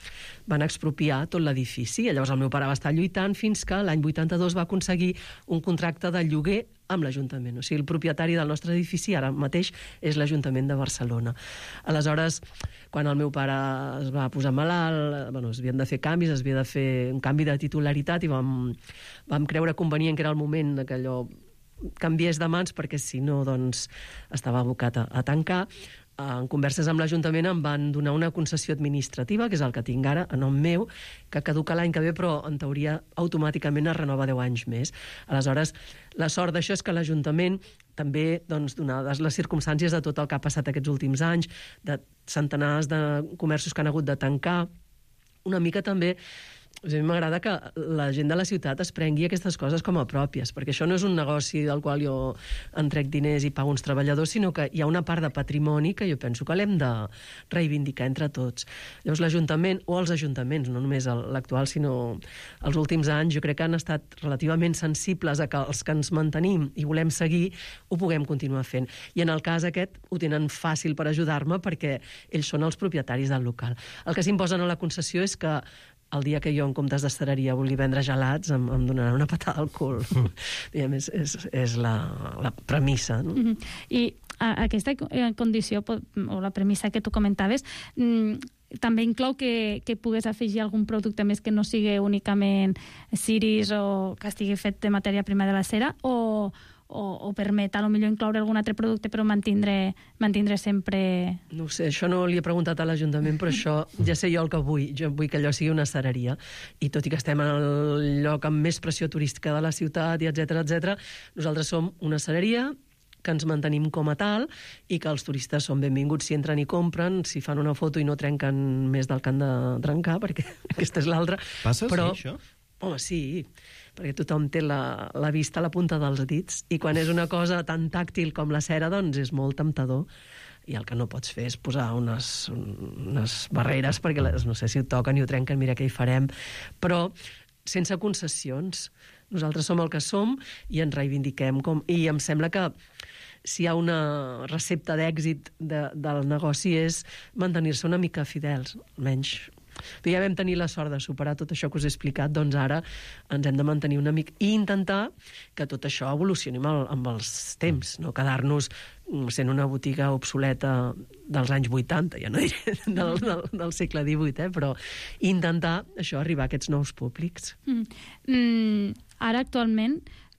van expropiar tot l'edifici. Llavors el meu pare va estar lluitant fins que l'any vuitanta-dos va aconseguir un contracte de lloguer amb l'Ajuntament. O sigui, el propietari del nostre edifici ara mateix és l'Ajuntament de Barcelona. Aleshores, quan el meu pare es va posar malalt, bueno, es havien de fer canvis, es havia de fer un canvi de titularitat i vam, vam creure convenient que era el moment que allò canviés de mans perquè si no, doncs, estava abocat a, a tancar. En converses amb l'Ajuntament em van donar una concessió administrativa, que és el que tinc ara, a nom meu, que caduca l'any que ve, però en teoria automàticament es renova deu anys més. Aleshores, la sort d'això és que l'Ajuntament també, doncs, donades les circumstàncies de tot el que ha passat aquests últims anys, de centenars de comerços que han hagut de tancar, una mica també. O sigui, a mi m'agrada que la gent de la ciutat es prengui aquestes coses com a pròpies, perquè això no és un negoci del qual jo en trec diners i pago uns treballadors, sinó que hi ha una part de patrimoni que jo penso que l'hem de reivindicar entre tots. Llavors l'Ajuntament, o els ajuntaments, no només l'actual, sinó els últims anys, jo crec que han estat relativament sensibles a que els que ens mantenim i volem seguir ho puguem continuar fent. I en el cas aquest ho tenen fàcil per ajudar-me perquè ells són els propietaris del local. El que s'imposen a la concessió és que el dia que jo, en comptes d'estareria, vulgui vendre gelats, em, em donaran una patada al cul. Diguem, és, és, és la, la premissa. No? Mm-hmm. I a, aquesta condició, o la premissa que tu comentaves, mm, també inclou que, que pugues afegir algun producte més que no sigui únicament ciris o que estigui fet de matèria prima de la cera, o, o, o permet a lo millor incloure algun altre producte però mantindre, mantindre sempre... No ho sé, això no li he preguntat a l'Ajuntament, però això ja sé jo el que vull. Jo vull que allò sigui una cereria. I tot i que estem en el lloc amb més pressió turística de la ciutat, i etcètera, etcètera, nosaltres som una cereria que ens mantenim com a tal i que els turistes són benvinguts si entren i compren, si fan una foto i no trenquen més del que han de trencar, perquè aquesta és l'altra. Passa, però, sí, això? Home, sí, perquè tothom té la, la vista a la punta dels dits i quan és una cosa tan tàctil com la cera, doncs és molt temptador i el que no pots fer és posar unes, unes barreres perquè les, no sé si ho toquen i ho trenquen, mira què hi farem, però sense concessions. Nosaltres som el que som i ens reivindiquem com... I em sembla que si hi ha una recepta d'èxit de, del negoci és mantenir-se una mica fidels, almenys... Ja vam tenir la sort de superar tot això que us he explicat, doncs ara ens hem de mantenir una mica i intentar que tot això evolucioni amb, el, amb els temps, no quedar-nos sent una botiga obsoleta dels anys vuitanta, ja no diré del, del, del segle divuit, eh? Però intentar això arribar a aquests nous públics. Mm. Mm, ara actualment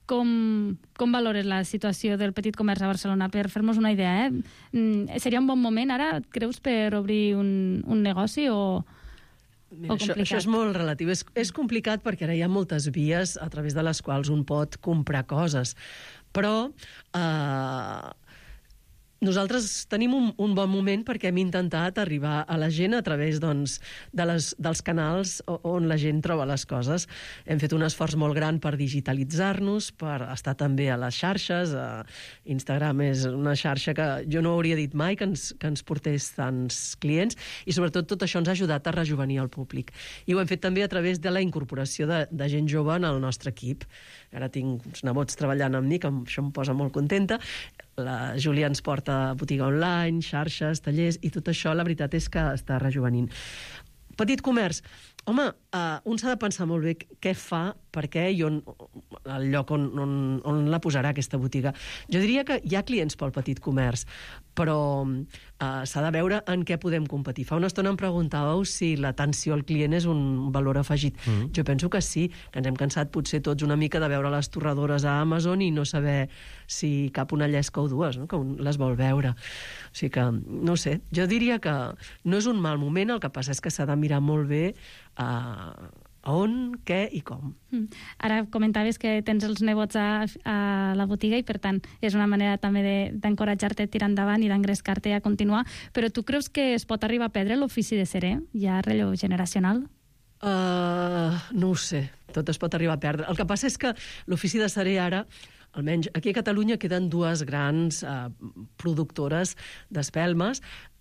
com, com valores la situació del petit comerç a Barcelona? Per fer-nos una idea, eh? Seria un bon moment ara, creus, per obrir un, un negoci o, Mira, o això, complicat? això és molt relatiu. És, és complicat perquè ara hi ha moltes vies a través de les quals un pot comprar coses. Però eh, nosaltres tenim un, un bon moment perquè hem intentat arribar a la gent a través doncs, de les, dels canals on la gent troba les coses. Hem fet un esforç molt gran per digitalitzar-nos, per estar també a les xarxes. Instagram és una xarxa que jo no hauria dit mai que ens, que ens portés tants clients, i sobretot tot això ens ha ajudat a rejuvenir el públic. I ho hem fet també a través de la incorporació de, de gent jove en el nostre equip. Ara tinc uns nebots treballant amb mi, que això em posa molt contenta. La Júlia ens porta botiga online, xarxes, tallers, i tot això la veritat és que està rejuvenint. Petit comerç. Home, uh, un s'ha de pensar molt bé què fa, per què i on, el lloc on, on, on la posarà aquesta botiga. Jo diria que hi ha clients pel petit comerç, però uh, s'ha de veure en què podem competir. Fa una estona em preguntàveu si l'atenció al client és un valor afegit. Mm. Jo penso que sí, que ens hem cansat potser tots una mica de veure les torradores a Amazon i no saber si cap una llesca o dues, no? Que un les vol veure. O sigui que, no sé, jo diria que no és un mal moment, el que passa és que s'ha de mirar molt bé a, a on, què i com. Mm. Ara comentaves que tens els nebots a, a la botiga i, per tant, és una manera també d'encoratjar-te a tirar endavant i d'engrescar-te a continuar. Però tu creus que es pot arribar a perdre l'ofici de cerer? Hi ha relleu generacional? Uh, no ho sé. Tot es pot arribar a perdre. El que passa és que l'ofici de cerer ara, almenys aquí a Catalunya, queden dues grans uh, productores d'espelmes.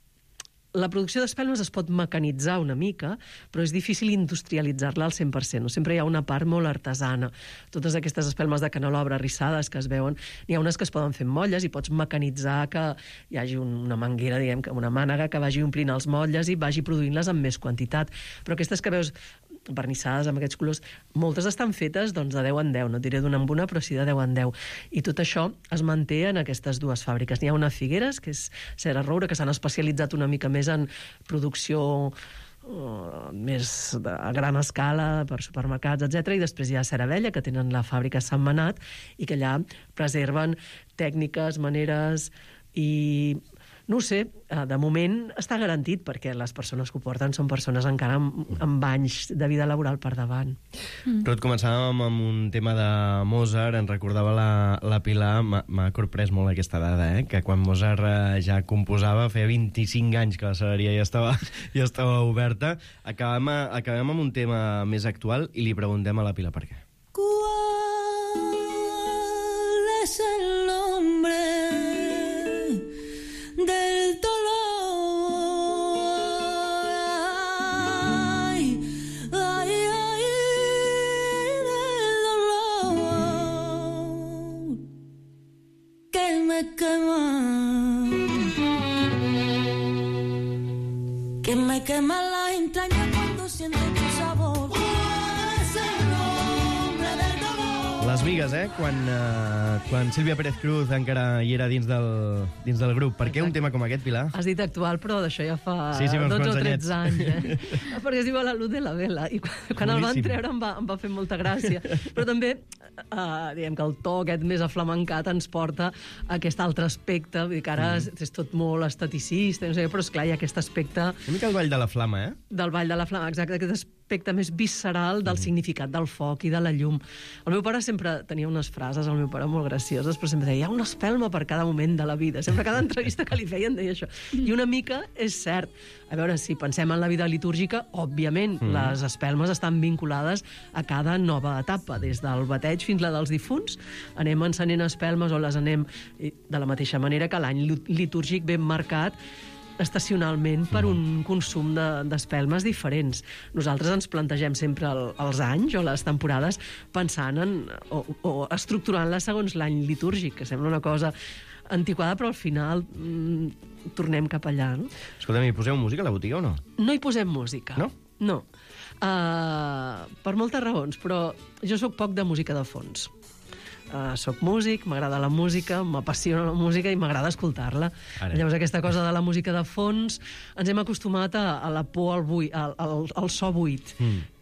La producció d'espelmes es pot mecanitzar una mica, però és difícil industrialitzar-la al cent per cent. No? Sempre hi ha una part molt artesana. Totes aquestes espelmes de canelobre rissades que es veuen, n'hi ha unes que es poden fer amb motlles i pots mecanitzar que hi hagi una manguera, diguem, una mànega que vagi omplint els motlles i vagi produint-les amb més quantitat. Però aquestes que veus vernissades amb aquests colors, moltes estan fetes doncs, de deu en deu, no diré d'una en una, però sí de deu en deu. I tot això es manté en aquestes dues fàbriques. N'hi ha una a Figueres, que és Cera Roure, que s'han especialitzat una mica més en producció uh, més a gran escala per supermercats, etcètera. I després hi ha Cera Vella, que tenen la fàbrica a Sant Manat i que allà preserven tècniques, maneres i... No ho sé, de moment està garantit perquè les persones que ho porten són persones encara amb, amb anys de vida laboral per davant. Mm. Ruth, començàvem amb un tema de Mozart, ens recordava la, la Pilar, m'ha corprès molt aquesta dada, eh? Que quan Mozart eh, ja composava, feia vint-i-cinc anys que la cereria ja estava, ja estava oberta. Acabem, a, acabem amb un tema més actual i li preguntem a la Pilar per què. ¿Cuál es el nombre del dolor? Ay, ay, ay, del dolor que me quema, que me quema la entraña cuando siento tu sabor. ¿Cuál es el nombre del dolor? Les migues, eh? Quan, uh, quan Sílvia Pérez Cruz encara hi era dins del, dins del grup. Per què un tema com aquest, Pilar? Has dit actual, però d'això ja fa sí, sí, dotze o tretze anys. Eh? Perquè es diu A la luz de la vela. I quan, quan el van treure em va, em va fer molta gràcia. Però també, uh, diguem que el to aquest més aflamencat ens porta a aquest altre aspecte. Vull dir que ara mm. és tot molt esteticista, no sé, però esclar, hi ha aquest aspecte... Una mica el Ball de la Flama, eh? Del Ball de la Flama, exacte, aquest aspecte més visceral del mm. significat del foc i de la llum. El meu pare sempre tenia unes frases, el meu pare molt gracioses, però sempre deia, hi ha una espelma per cada moment de la vida. Sempre cada entrevista que li feien deia això. I una mica és cert. A veure, si pensem en la vida litúrgica, òbviament, mm. les espelmes estan vinculades a cada nova etapa, des del bateig fins a la dels difunts. Anem encenent espelmes o les anem de la mateixa manera que l'any litúrgic ben marcat estacionalment per un consum d'espelmes de, diferents. Nosaltres ens plantegem sempre el, els anys o les temporades pensant en, o, o estructurant-les segons l'any litúrgic, que sembla una cosa antiquada, però al final mm, tornem cap allà. No? Escolta'm, hi poseu música a la botiga o no? No hi posem música. No? No. Uh, per moltes raons, però jo sóc poc de música de fons. Uh, soc músic, m'agrada la música, m'apassiona la música i m'agrada escoltar-la. Llavors aquesta cosa de la música de fons ens hem acostumat a, a la por al, buit, al, al, al so buit. Mm.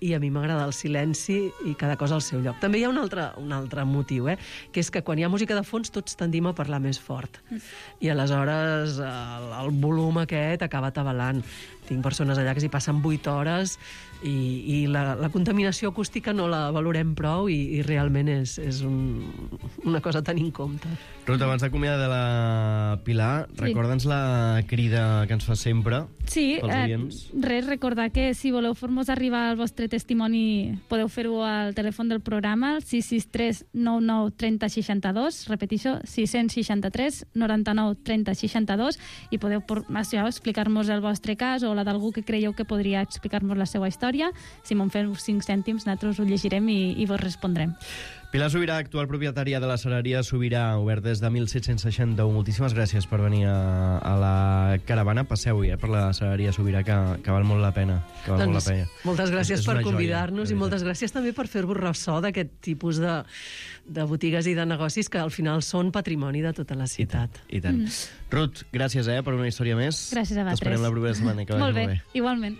i a mi m'agrada el silenci i cada cosa al seu lloc. També hi ha un altre, un altre motiu, eh? Que és que quan hi ha música de fons tots tendim a parlar més fort. I aleshores el, el volum aquest acaba atabalant. Tinc persones allà que s'hi passen vuit hores i, i la, la contaminació acústica no la valorem prou i, i realment és, és un, una cosa a tenir en compte. Ruth, abans d'acomiadar de la Pilar, Sí. recorda'ns la crida que ens fa sempre Sí, pels eh, oients. res, recordar que si voleu fer-nos arribar el vostre testimoni podeu fer-ho al telèfon del programa, el sis sis tres nou nou trenta seixanta-dos, repetixo, sis sis tres noranta-nou trenta seixanta-dos, i podeu por- això, explicar-nos el vostre cas o la d'algú que creieu que podria explicar-nos la seva història. Si m'en feu cinc cèntims, nosaltres ho llegirem i, i vos respondrem. Pilar Sobirà, actual propietària de la Cereria Sobirà, obert des de disset seixanta-u. Moltíssimes gràcies per venir a, a la caravana. Passeu-hi, eh, per la Cereria Sobirà, que, que val molt la pena. Que val Doncs, molt la pena. moltes gràcies És- és per una joia, convidar-nos de i moltes veritat. gràcies també per fer-vos ressò d'aquest tipus de, de botigues i de negocis que al final són patrimoni de tota la ciutat. I tant. Mm. Ruth, gràcies eh, per una història més. Gràcies a vosaltres. T'esperem la propera setmana. Que vagi Molt bé, molt bé. igualment.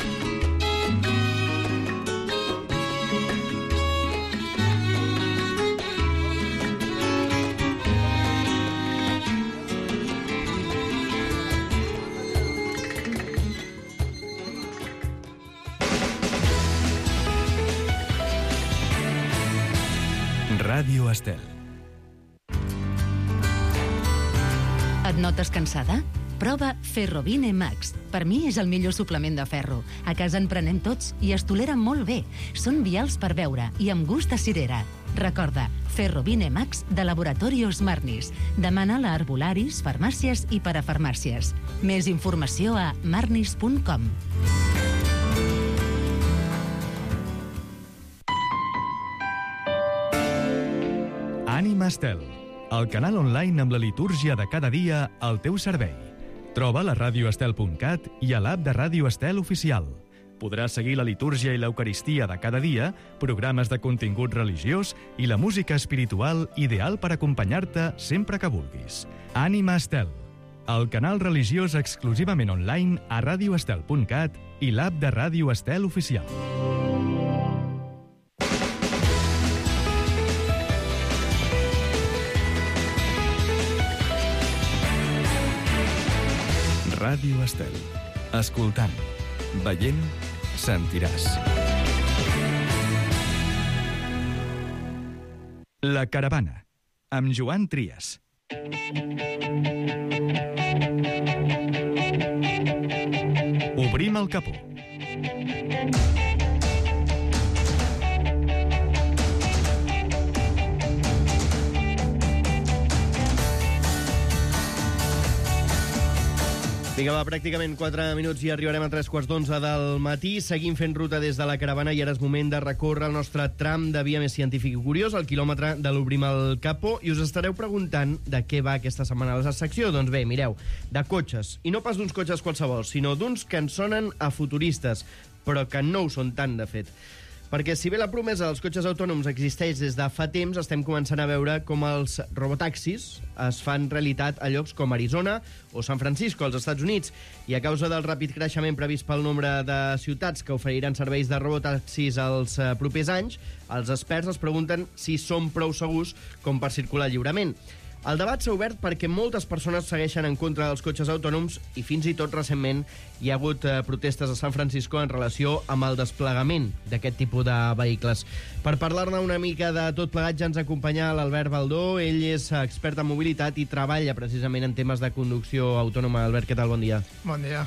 Ràdio Estel. Et notes cansada? Prova Ferrovine Max. Per mi és el millor suplement de ferro. A casa en prenem tots i es tolera molt bé. Són vials per beure i amb gust de cirera. Recorda, Ferrovine Max de Laboratorios Marnis. Demana-la a arbolaris, farmàcies i parafarmàcies. Més informació a marnis punt com. Ànima Estel, el canal online amb la litúrgia de cada dia al teu servei. Troba la radio estel punt cat i a l'app de Ràdio Estel Oficial. Podràs seguir la litúrgia i l'eucaristia de cada dia, programes de contingut religiós i la música espiritual ideal per acompanyar-te sempre que vulguis. Ànima Estel, el canal religiós exclusivament online a radio estel punt cat i l'app de Ràdio Estel Oficial. Ràdio Estel. Escoltant, veient, sentiràs. La caravana, amb Joan Trias. Obrim el capó. Vinga, va, pràcticament quatre minuts i arribarem a tres quarts d'onze del matí. Seguim fent ruta des de la caravana i ara és moment de recórrer el nostre tram de via més científic i curiós, el quilòmetre de l'Obrim el Capó, i us estareu preguntant de què va aquesta setmana la secció. Doncs bé, mireu, de cotxes, i no pas d'uns cotxes qualsevol, sinó d'uns que ens sonen a futuristes, però que no ho són tant, de fet. Perquè si bé la promesa dels cotxes autònoms existeix des de fa temps, estem començant a veure com els robotaxis es fan realitat a llocs com Arizona o San Francisco, als Estats Units. I a causa del ràpid creixement previst pel nombre de ciutats que oferiran serveis de robotaxis als eh, propers anys, els experts es pregunten si són prou segurs com per circular lliurement. El debat s'ha obert perquè moltes persones segueixen en contra dels cotxes autònoms i fins i tot recentment hi ha hagut eh, protestes a San Francisco en relació amb el desplegament d'aquest tipus de vehicles. Per parlar-ne una mica de tot plegat ja ens acompanya l'Albert Baldó. Ell és expert en mobilitat i treballa precisament en temes de conducció autònoma. Albert, què tal? Bon dia. Bon dia.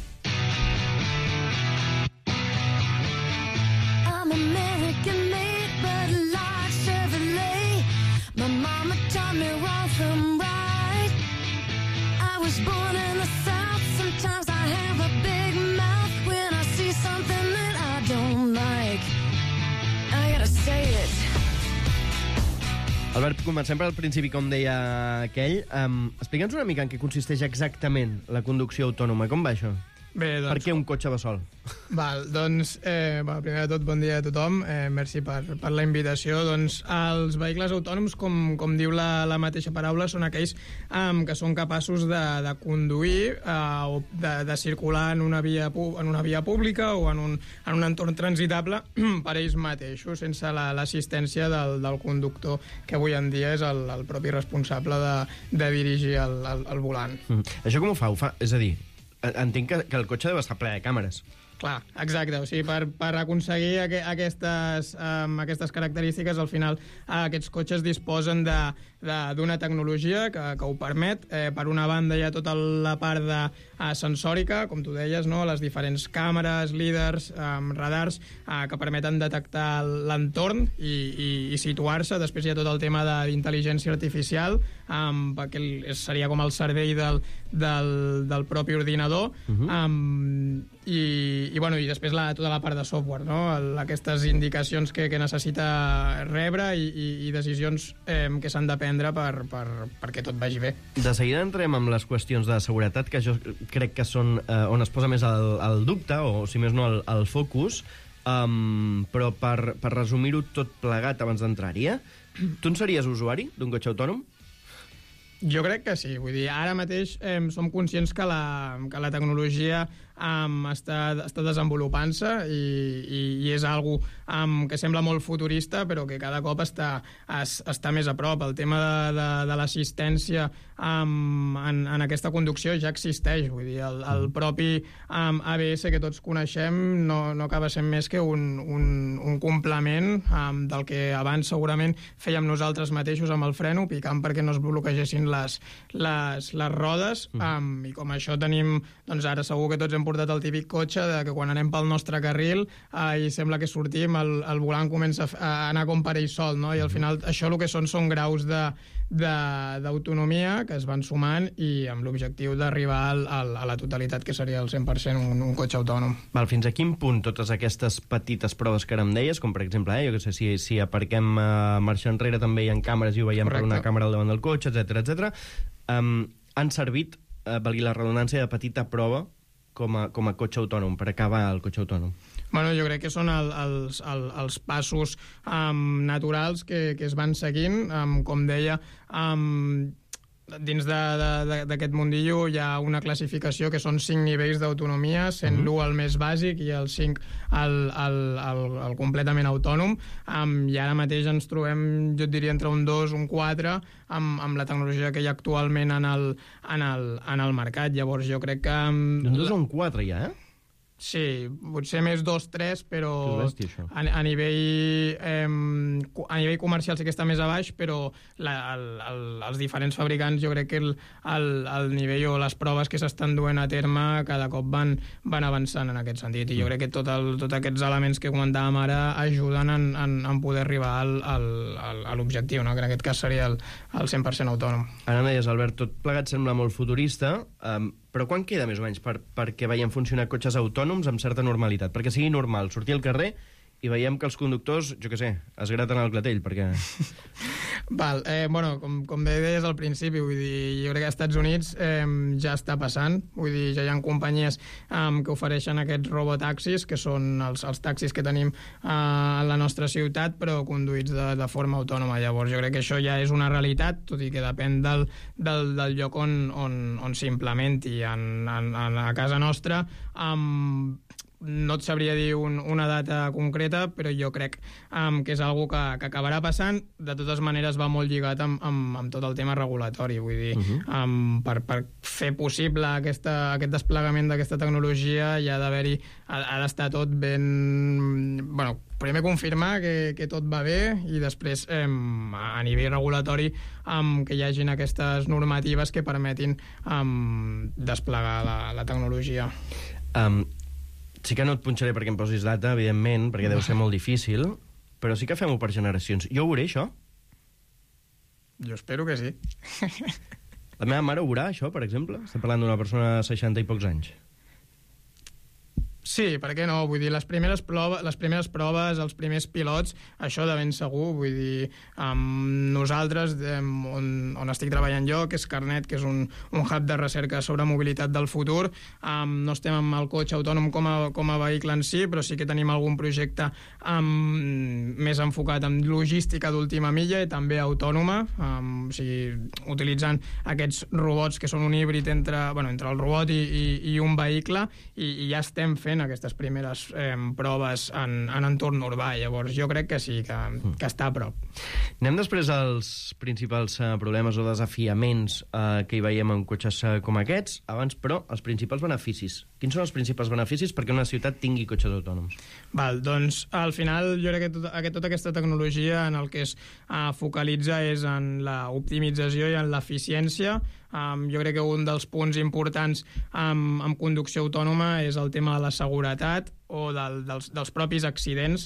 I'm American-made, but like Chevrolet. My mama taught me wrong from right. I was born in the South. Sometimes I have a big mouth when I see something that I don't like. I gotta say it. Albert, comencem per al principi, com deia aquell. Um, Explica'ns una mica en què consisteix exactament la conducció autònoma. Com va això? Bé, doncs... Per què un cotxe va sol? Val, doncs, eh, bueno, primer de tot, bon dia a tothom. Eh, merci per, per la invitació. Doncs els vehicles autònoms, com, com diu la, la mateixa paraula, són aquells um, que són capaços de, de conduir uh, o de, de circular en una, via, en una via pública o en un, en un entorn transitable per ells mateixos, sense la, l'assistència del, del conductor, que avui en dia és el, el propi responsable de, de dirigir el, el, el volant. Mm. Això com ho fa? Ho fa? És a dir, entenc que, que el cotxe deu estar ple de càmeres. Clar, exacte. O sigui, per, per aconseguir aqu aquestes, um, aquestes característiques, al final uh, aquests cotxes disposen de d'una tecnologia que, que ho permet. Eh, per una banda hi ha tota la part de, uh, sensòrica, com tu deies, no? Les diferents càmeres, líders, um, radars, uh, que permeten detectar l'entorn i, i, i situar-se. Després hi ha tot el tema d'intel·ligència artificial, um, perquè seria com el cervell del, del, del propi ordinador, uh-huh. um, i, i, bueno, i després la, tota la part de software, no? El, aquestes indicacions que, que necessita rebre i, i, i decisions eh, que s'han de prendre per, per, perquè tot vagi bé. De seguida entrem amb les qüestions de seguretat, que jo crec que són eh, on es posa més el, el dubte, o si més no el, el focus, um, però per, per resumir-ho tot plegat abans d'entrar-hi, eh? Tu en series usuari d'un cotxe autònom? Jo crec que sí. Vull dir, ara mateix eh, som conscients que la, que la tecnologia um, està, està desenvolupant-se i, i, i és algo um, que sembla molt futurista, però que cada cop està, es, està més a prop. El tema de, de, de l'assistència um, en, en aquesta conducció ja existeix. Vull dir, el, el propi um, A B S que tots coneixem no, no acaba sent més que un, un, un complement um, del que abans segurament fèiem nosaltres mateixos amb el freno, picant perquè no es bloquegessin les, les, les rodes, um, i com això tenim, doncs ara segur que tots hem portat el típic cotxe de que quan anem pel nostre carril uh, i sembla que sortim, el, el volant comença a anar com per ell sol, no? I al final això el que són són graus de d'autonomia que es van sumant i amb l'objectiu d'arribar al, al, a la totalitat, que seria el cent per cent un, un cotxe autònom. Val, fins a quin punt totes aquestes petites proves que ara em deies, com per exemple, eh, jo que sé, si, si aparquem a uh, marxa enrere també hi ha càmeres i ho veiem Correcte. Per una càmera al davant del cotxe, etcètera, etcètera, um, han servit, uh, valgui la redundància, de petita prova com a, com a cotxe autònom, per acabar el cotxe autònom? Bueno, jo crec que són el, els, el, els passos um, naturals que, que es van seguint. Um, com deia, um, dins d'aquest mundillo hi ha una classificació que són cinc nivells d'autonomia, sent mm-hmm. l'u el més bàsic i el cinc el, el, el, el completament autònom. Um, I ara mateix ens trobem, jo et diria, entre un dos, un quatre, amb, amb la tecnologia que hi ha actualment en el, en el, en el mercat. Llavors jo crec que... Um, un dos o un quatre ja, eh? Sí, potser més dos, tres, però bèstia, a, a, nivell, eh, a nivell comercial sí que està més a baix, però la, el, el, els diferents fabricants, jo crec que el, el, el nivell o les proves que s'estan duent a terme cada cop van, van avançant en aquest sentit, i jo crec que tot el, tots aquests elements que comentàvem ara ajuden en, en, en poder arribar al, al, al, a l'objectiu, no? Que en aquest cas seria el, el cent per cent autònom. Ara deies, Albert, tot plegat sembla molt futurista, um, però quan queda més o menys per, perquè veiem funcionar cotxes autònoms amb certa normalitat? Perquè sigui normal sortir al carrer i veiem que els conductors, jo què sé, es graten el clatell, perquè... Val, eh, bueno, com, com bé deies al principi, vull dir, jo crec que als Estats Units eh, ja està passant, vull dir, ja hi ha companyies eh, que ofereixen aquests robotaxis, que són els, els taxis que tenim eh, a la nostra ciutat, però conduïts de, de forma autònoma. Llavors, jo crec que això ja és una realitat, tot i que depèn del, del, del lloc on, on, on s'implementi. En, en, en, a casa nostra, amb... no et sabria dir un, una data concreta, però jo crec um, que és algo que, que acabarà passant. De totes maneres va molt lligat amb, amb, amb tot el tema regulatori, vull dir, uh-huh. um, per, per fer possible aquesta, aquest desplegament d'aquesta tecnologia hi ha d'haver-hi, ha, ha d'estar tot ben... Bueno, primer confirmar que, que tot va bé i després um, a nivell regulatori um, que hi hagin aquestes normatives que permetin um, desplegar la, la tecnologia. Um, Sí que no et punxaré perquè em posis data, evidentment, perquè deu ser molt difícil, però sí que fem-ho per generacions. Jo ho veuré, això? Jo espero que sí. La meva mare ho veurà, això, per exemple? Estem parlant d'una persona de seixanta i pocs anys. Sí, per què no? Vull dir, les primeres, prova, les primeres proves, els primers pilots, això de ben segur. Vull dir, um, nosaltres, um, on, on estic treballant jo, que és Carnet, que és un, un hub de recerca sobre mobilitat del futur, um, no estem amb el cotxe autònom com a, com a vehicle en si, però sí que tenim algun projecte um, més enfocat en logística d'última milla i també autònoma, um, o sigui, utilitzant aquests robots que són un híbrid entre, bueno, entre el robot i, i, i un vehicle, i, i ja estem fent aquestes primeres eh, proves en, en entorn urbà. Llavors jo crec que sí, que, que està a prop. Anem després als principals eh, problemes o desafiaments eh, que hi veiem en cotxes eh, com aquests. Abans, però, els principals beneficis. Quins són els principals beneficis perquè una ciutat tingui cotxes autònoms? Val, doncs al final jo crec que tot, que tota aquesta tecnologia en el que es uh, focalitza és en l'optimització i en l'eficiència. Um, jo crec que un dels punts importants um, amb conducció autònoma és el tema de la seguretat o del, dels, dels propis accidents.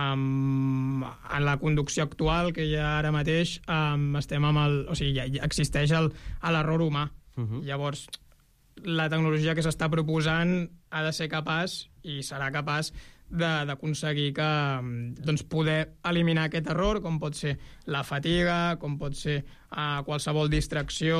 Um, en la conducció actual, que ja ara mateix um, estem amb el... O sigui, ja, ja existeix el, l'error humà. Uh-huh. Llavors, la tecnologia que s'està proposant ha de ser capaç i serà capaç d'aconseguir que, doncs, poder eliminar aquest error, com pot ser la fatiga, com pot ser uh, qualsevol distracció.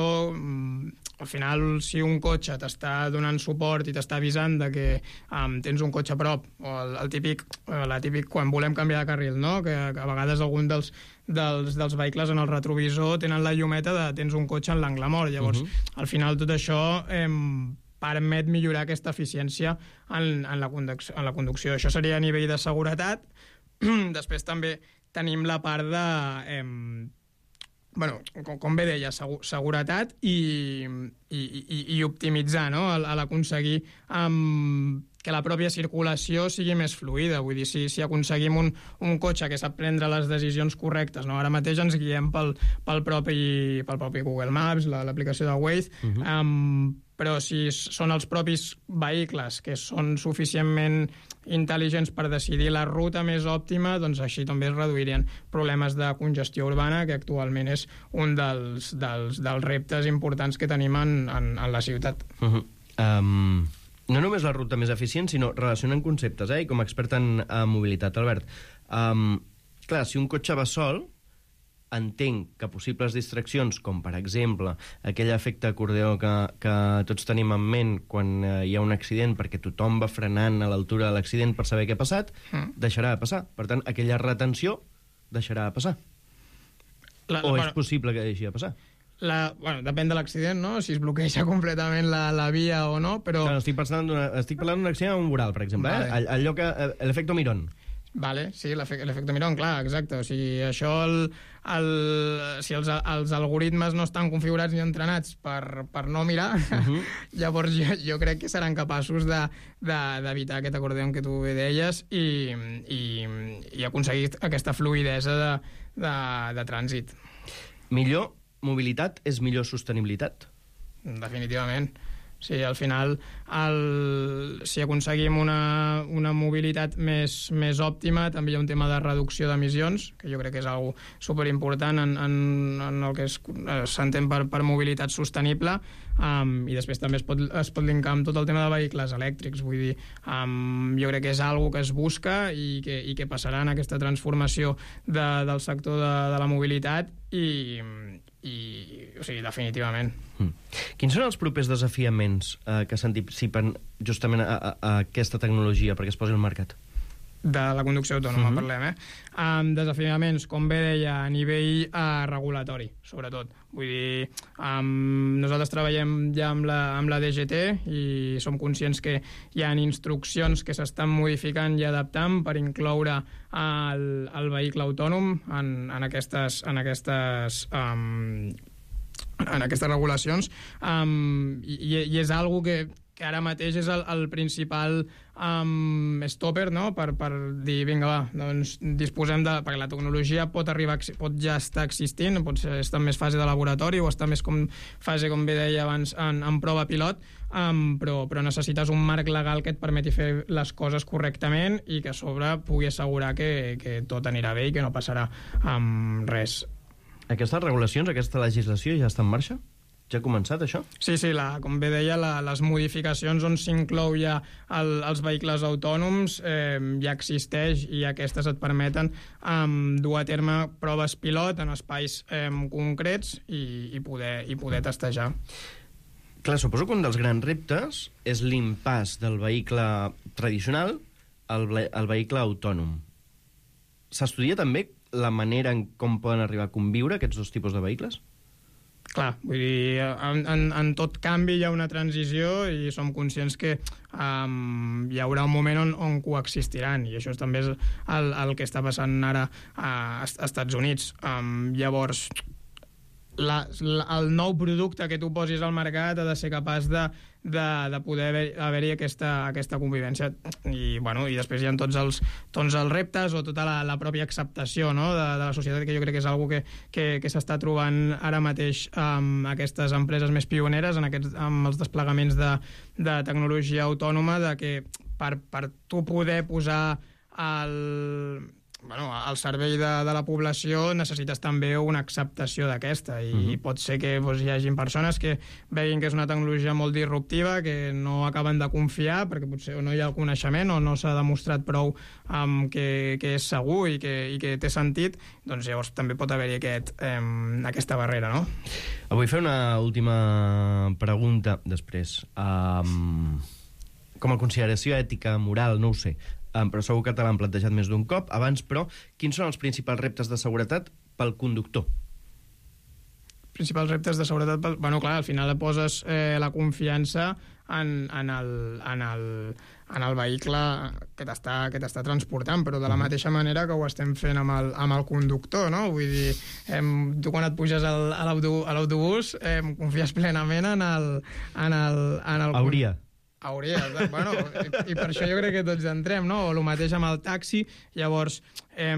Al final, si un cotxe t'està donant suport i t'està avisant de que um, tens un cotxe a prop, o el, el típic, la típic quan volem canviar de carril, no? que, que a vegades algun dels, dels, dels vehicles en el retrovisor tenen la llumeta de tens un cotxe en l'angle mort. Llavors, uh-huh. al final tot això eh, permet millorar aquesta eficiència en, en, la conducció, en la conducció. Això seria a nivell de seguretat. Després també tenim la part de... Eh, bueno, com, com bé deia, seguretat i, i, i, i optimitzar, no? A, a l'aconseguir um, que la pròpia circulació sigui més fluida. Vull dir, si, si aconseguim un, un cotxe que sap prendre les decisions correctes, no? Ara mateix ens guiem pel, pel, propi, pel propi Google Maps, l'aplicació de Waze, uh-huh. um, però si són els propis vehicles que són suficientment intel·ligents per decidir la ruta més òptima, doncs així també es reduirien problemes de congestió urbana, que actualment és un dels, dels, dels reptes importants que tenim en, en, en la ciutat. Uh-huh. Um, no només la ruta més eficient, sinó relacionant conceptes, eh? I com a expert en, en mobilitat, Albert. Um, clar, si un cotxe va sol, entenc que possibles distraccions, com per exemple aquell efecte acordeó que, que tots tenim en ment quan eh, hi ha un accident, perquè tothom va frenant a l'altura de l'accident per saber què ha passat, mm. deixarà de passar. Per tant, aquella retenció deixarà de passar. La, o bueno, és possible que deixi de passar? La, bueno, depèn de l'accident, no? Si es bloqueja completament la, la via o no, però... Clar, estic, estic parlant d'un accident amb un voral, per exemple, vale. eh? Allò que... l'efecte Mirón. Vale, sí, l'efecte Mirón, clar, exacte. O sigui, això, el, el, si els, els algoritmes no estan configurats ni entrenats per, per no mirar, uh-huh. llavors jo, jo crec que seran capaços de, de, d'evitar aquest acordeó que tu bé deies i, i, i aconseguir aquesta fluïdesa de, de, de trànsit. Millor mobilitat és millor sostenibilitat? Definitivament. Sí, al final, el, si aconseguim una, una mobilitat més, més òptima, també hi ha un tema de reducció d'emissions, que jo crec que és algo superimportant en, en, en el que es, s'entén per, per mobilitat sostenible, um, i després també es pot, es pot linkar amb tot el tema de vehicles elèctrics. Vull dir, um, jo crec que és algo que es busca i que, i que passarà en aquesta transformació de, del sector de, de la mobilitat i... i o sigui, definitivament. Mm. Quins són els propers desafiaments eh, que s'anticipen justament a, a, a aquesta tecnologia perquè es posi al mercat? De la conducció autònoma, uh-huh. parlem, eh? Um, desafiaments, com bé deia, a nivell uh, regulatori, sobretot. Vull dir, um, nosaltres treballem ja amb la, amb la D G T i som conscients que hi ha instruccions que s'estan modificant i adaptant per incloure el, el vehicle autònom en, en aquestes, en aquestes um, en aquestes regulacions, um, i, i és algo que que ara mateix és el, el principal um, stopper, no?, per, per dir, vinga, va, doncs disposem de... Perquè la tecnologia pot arribar, pot ja estar existint, pot ser, estar en més fase de laboratori o estar més com fase, com bé deia abans, en, en prova pilot, um, però, però necessites un marc legal que et permeti fer les coses correctament i que a sobre pugui assegurar que, que tot anirà bé i que no passarà um, res. Aquestes regulacions, aquesta legislació ja està en marxa? Ja ha començat, això? Sí, sí, la, com bé deia, la, les modificacions on s'inclou ja el, els vehicles autònoms eh, ja existeix i aquestes et permeten eh, dur a terme proves pilot en espais eh, concrets i, i, poder, i poder testejar. Clar, suposo que un dels grans reptes és l'impàs del vehicle tradicional al, al vehicle autònom. S'estudia també la manera en com poden arribar a conviure aquests dos tipus de vehicles? Clar, vull dir, en, en, en tot canvi hi ha una transició i som conscients que um, hi haurà un moment on, on coexistiran, i això també és el, el que està passant ara a, a Estats Units. Um, llavors, la, la, el nou producte que tu posis al mercat ha de ser capaç de, de, de poder haver, haver-hi aquesta, aquesta convivència, i, bueno, i després hi ha tots els, tots els reptes o tota la, la pròpia acceptació, no?, de, de la societat, que jo crec que és una que, que, que s'està trobant ara mateix amb aquestes empreses més pioneres, en aquests, amb els desplegaments de, de tecnologia autònoma, de que per, per tu poder posar el... Bueno, al servei de, de la població necessites també una acceptació d'aquesta, i uh-huh. pot ser que doncs, hi hagi persones que veguin que és una tecnologia molt disruptiva, que no acaben de confiar perquè potser no hi ha el coneixement o no s'ha demostrat prou um, que, que és segur i que, i que té sentit, doncs llavors també pot haver-hi aquest, um, aquesta barrera, no? Vull fer una última pregunta després. Um, com a consideració ètica, moral, no ho sé, Um, però segur que te l'han plantejat més d'un cop. Abans, però, quins són els principals reptes de seguretat pel conductor? Principals reptes de seguretat... Pel... Bueno, clar, al final poses eh, la confiança en, en, el, en, el, en el vehicle que t'està que t'està transportant, però de la mateixa manera que ho estem fent amb el, amb el conductor, no? Vull dir, eh, tu quan et puges al, a l'autobús eh, confies plenament en el... En el, en el Hauria. Hauria, bueno, i, i per això jo crec que tots entrem, no? O el mateix amb el taxi. Llavors, eh,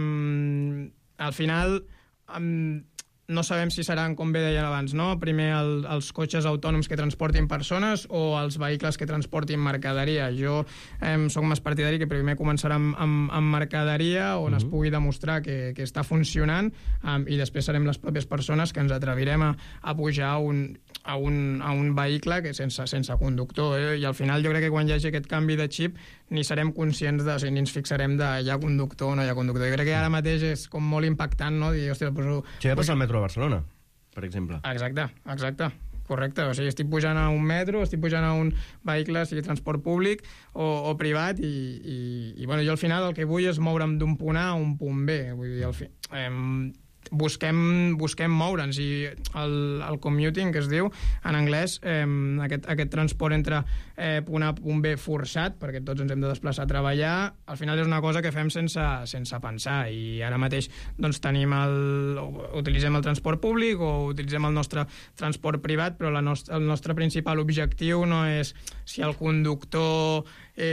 al final, eh, no sabem si seran, com bé deien abans, no? Primer el, els cotxes autònoms que transportin persones o els vehicles que transportin mercaderia. Jo eh, soc més partidari que primer començarà amb, amb, amb mercaderia, on uh-huh. es pugui demostrar que, que està funcionant, eh, i després serem les pròpies persones que ens atrevirem a, a pujar a un, a un, a un vehicle que sense, sense conductor. Eh? I al final jo crec que quan hi hagi aquest canvi de xip ni serem conscients de, o sigui, ni ens fixarem de hi ha conductor o no hi ha conductor. Jo crec que ara mateix és com molt impactant, no? Dir, hòstia, poso... Això ja passa al metro a Barcelona, per exemple. Exacte, exacte. Correcte, o sigui, estic pujant a un metro, estic pujant a un vehicle, sigui transport públic o, o privat, i, i, i bueno, jo al final el que vull és moure'm d'un punt A a un punt B. Vull dir, al fi, eh, busquem, busquem moure'ns, i el, el commuting, que es diu en anglès, eh, aquest, aquest transport entre eh, punt A punt B forçat, perquè tots ens hem de desplaçar a treballar, al final és una cosa que fem sense, sense pensar, i ara mateix doncs, tenim el, utilitzem el transport públic o utilitzem el nostre transport privat, però la nostra, el nostre principal objectiu no és si el conductor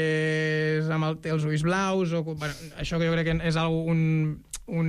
és amb el, té els ulls blaus, o, bueno, això que jo crec que és un, un,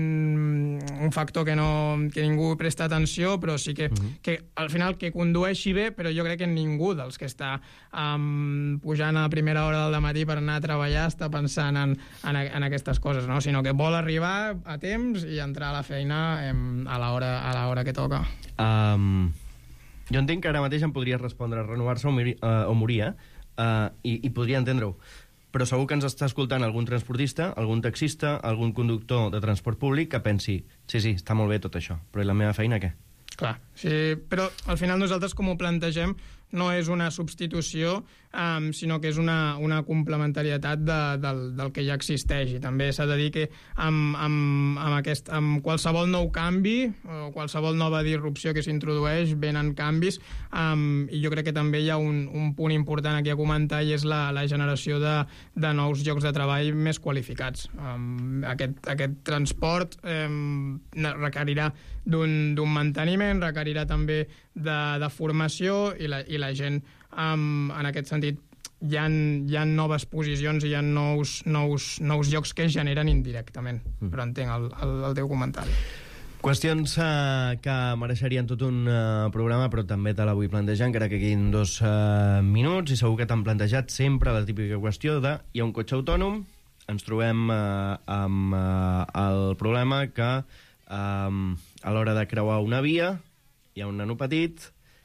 un factor que, no, que ningú presta atenció, però sí que, uh-huh. que al final que condueixi bé, però jo crec que ningú dels que està um, pujant a primera hora del matí per anar a treballar està pensant en, en, en aquestes coses, no? Sinó que vol arribar a temps i entrar a la feina um, a l'hora a l'hora que toca. Um, jo entenc que ara mateix em podries respondre renovar-se o morir, uh, o morir eh? uh, i, i podria entendre-ho. Però segur que ens està escoltant algun transportista, algun taxista, algun conductor de transport públic que pensi, sí, sí, està molt bé tot això, però i la meva feina què? Clar, sí, però al final nosaltres com ho plantegem no és una substitució, um, sinó que és una, una complementarietat de, del, del que ja existeix. I també s'ha de dir que amb, amb, amb, aquest, amb qualsevol nou canvi o qualsevol nova disrupció que s'introdueix venen canvis, um, i jo crec que també hi ha un, un punt important aquí a comentar, i és la, la generació de, de nous llocs de treball més qualificats. Um, aquest, aquest transport um, requerirà d'un manteniment, requerirà també de, de formació, i la, i la gent, um, en aquest sentit, hi ha, hi ha noves posicions i hi ha nous, nous, nous llocs que es generen indirectament. Mm. Però entenc el, el, el teu comentari. Qüestions uh, que mereixerien tot un uh, programa, però també te la vull plantejar, encara que quedin dos uh, minuts, i segur que t'han plantejat sempre la típica qüestió de hi ha un cotxe autònom, ens trobem uh, amb uh, el problema que um, a l'hora de creuar una via hi ha un nano petit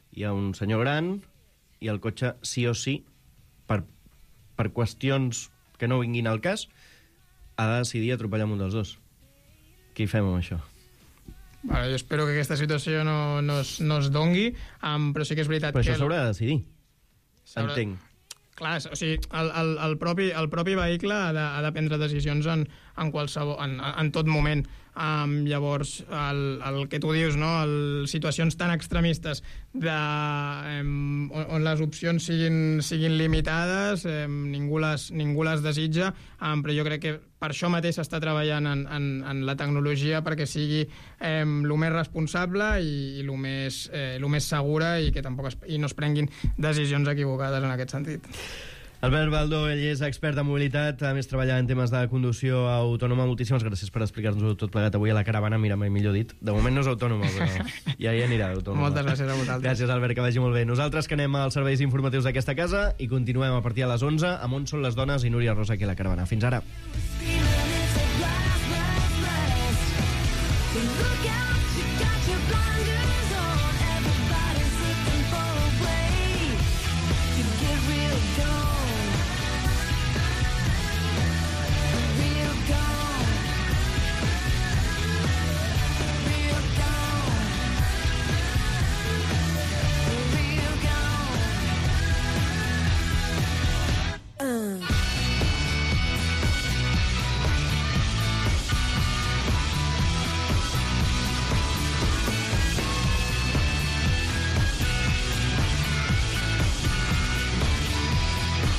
hi ha un senyor gran i el cotxe sí o sí, per, per qüestions que no vinguin al cas, ha de decidir atropellar un dels dos. Què hi fem amb això? Vale, jo espero que aquesta situació no, no, es, no es dongui, um, però sí que és veritat però que... Però això s'haurà de decidir, entenc. Clar, o sigui, el, el, el, propi, el propi vehicle ha de, ha de prendre decisions en, en, qualsevol, en, en tot moment. Um, llavors, el, el que tu dius, no? el, situacions tan extremistes de, um, on, on les opcions siguin, siguin limitades, um, ningú, les, ningú les desitja, um, però jo crec que per això mateix s'està treballant en, en, en la tecnologia perquè sigui um, el més responsable i el més, eh, lo més segura i que tampoc es, i no es prenguin decisions equivocades en aquest sentit. Albert Baldó, ell és expert en mobilitat, a més treballa en temes de conducció autònoma. Moltíssimes gràcies per explicar-nos tot plegat avui a la caravana. Mira, mai millor dit. De moment no és autònoma, però ja hi anirà autònoma. Moltes gràcies a vosaltres. Gràcies, Albert, que vagi molt bé. Nosaltres que anem als serveis informatius d'aquesta casa i continuem a partir de les onze amb On són les dones i Núria Rosa aquí a la caravana. Fins ara.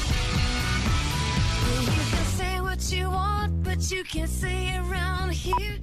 You can't say around here.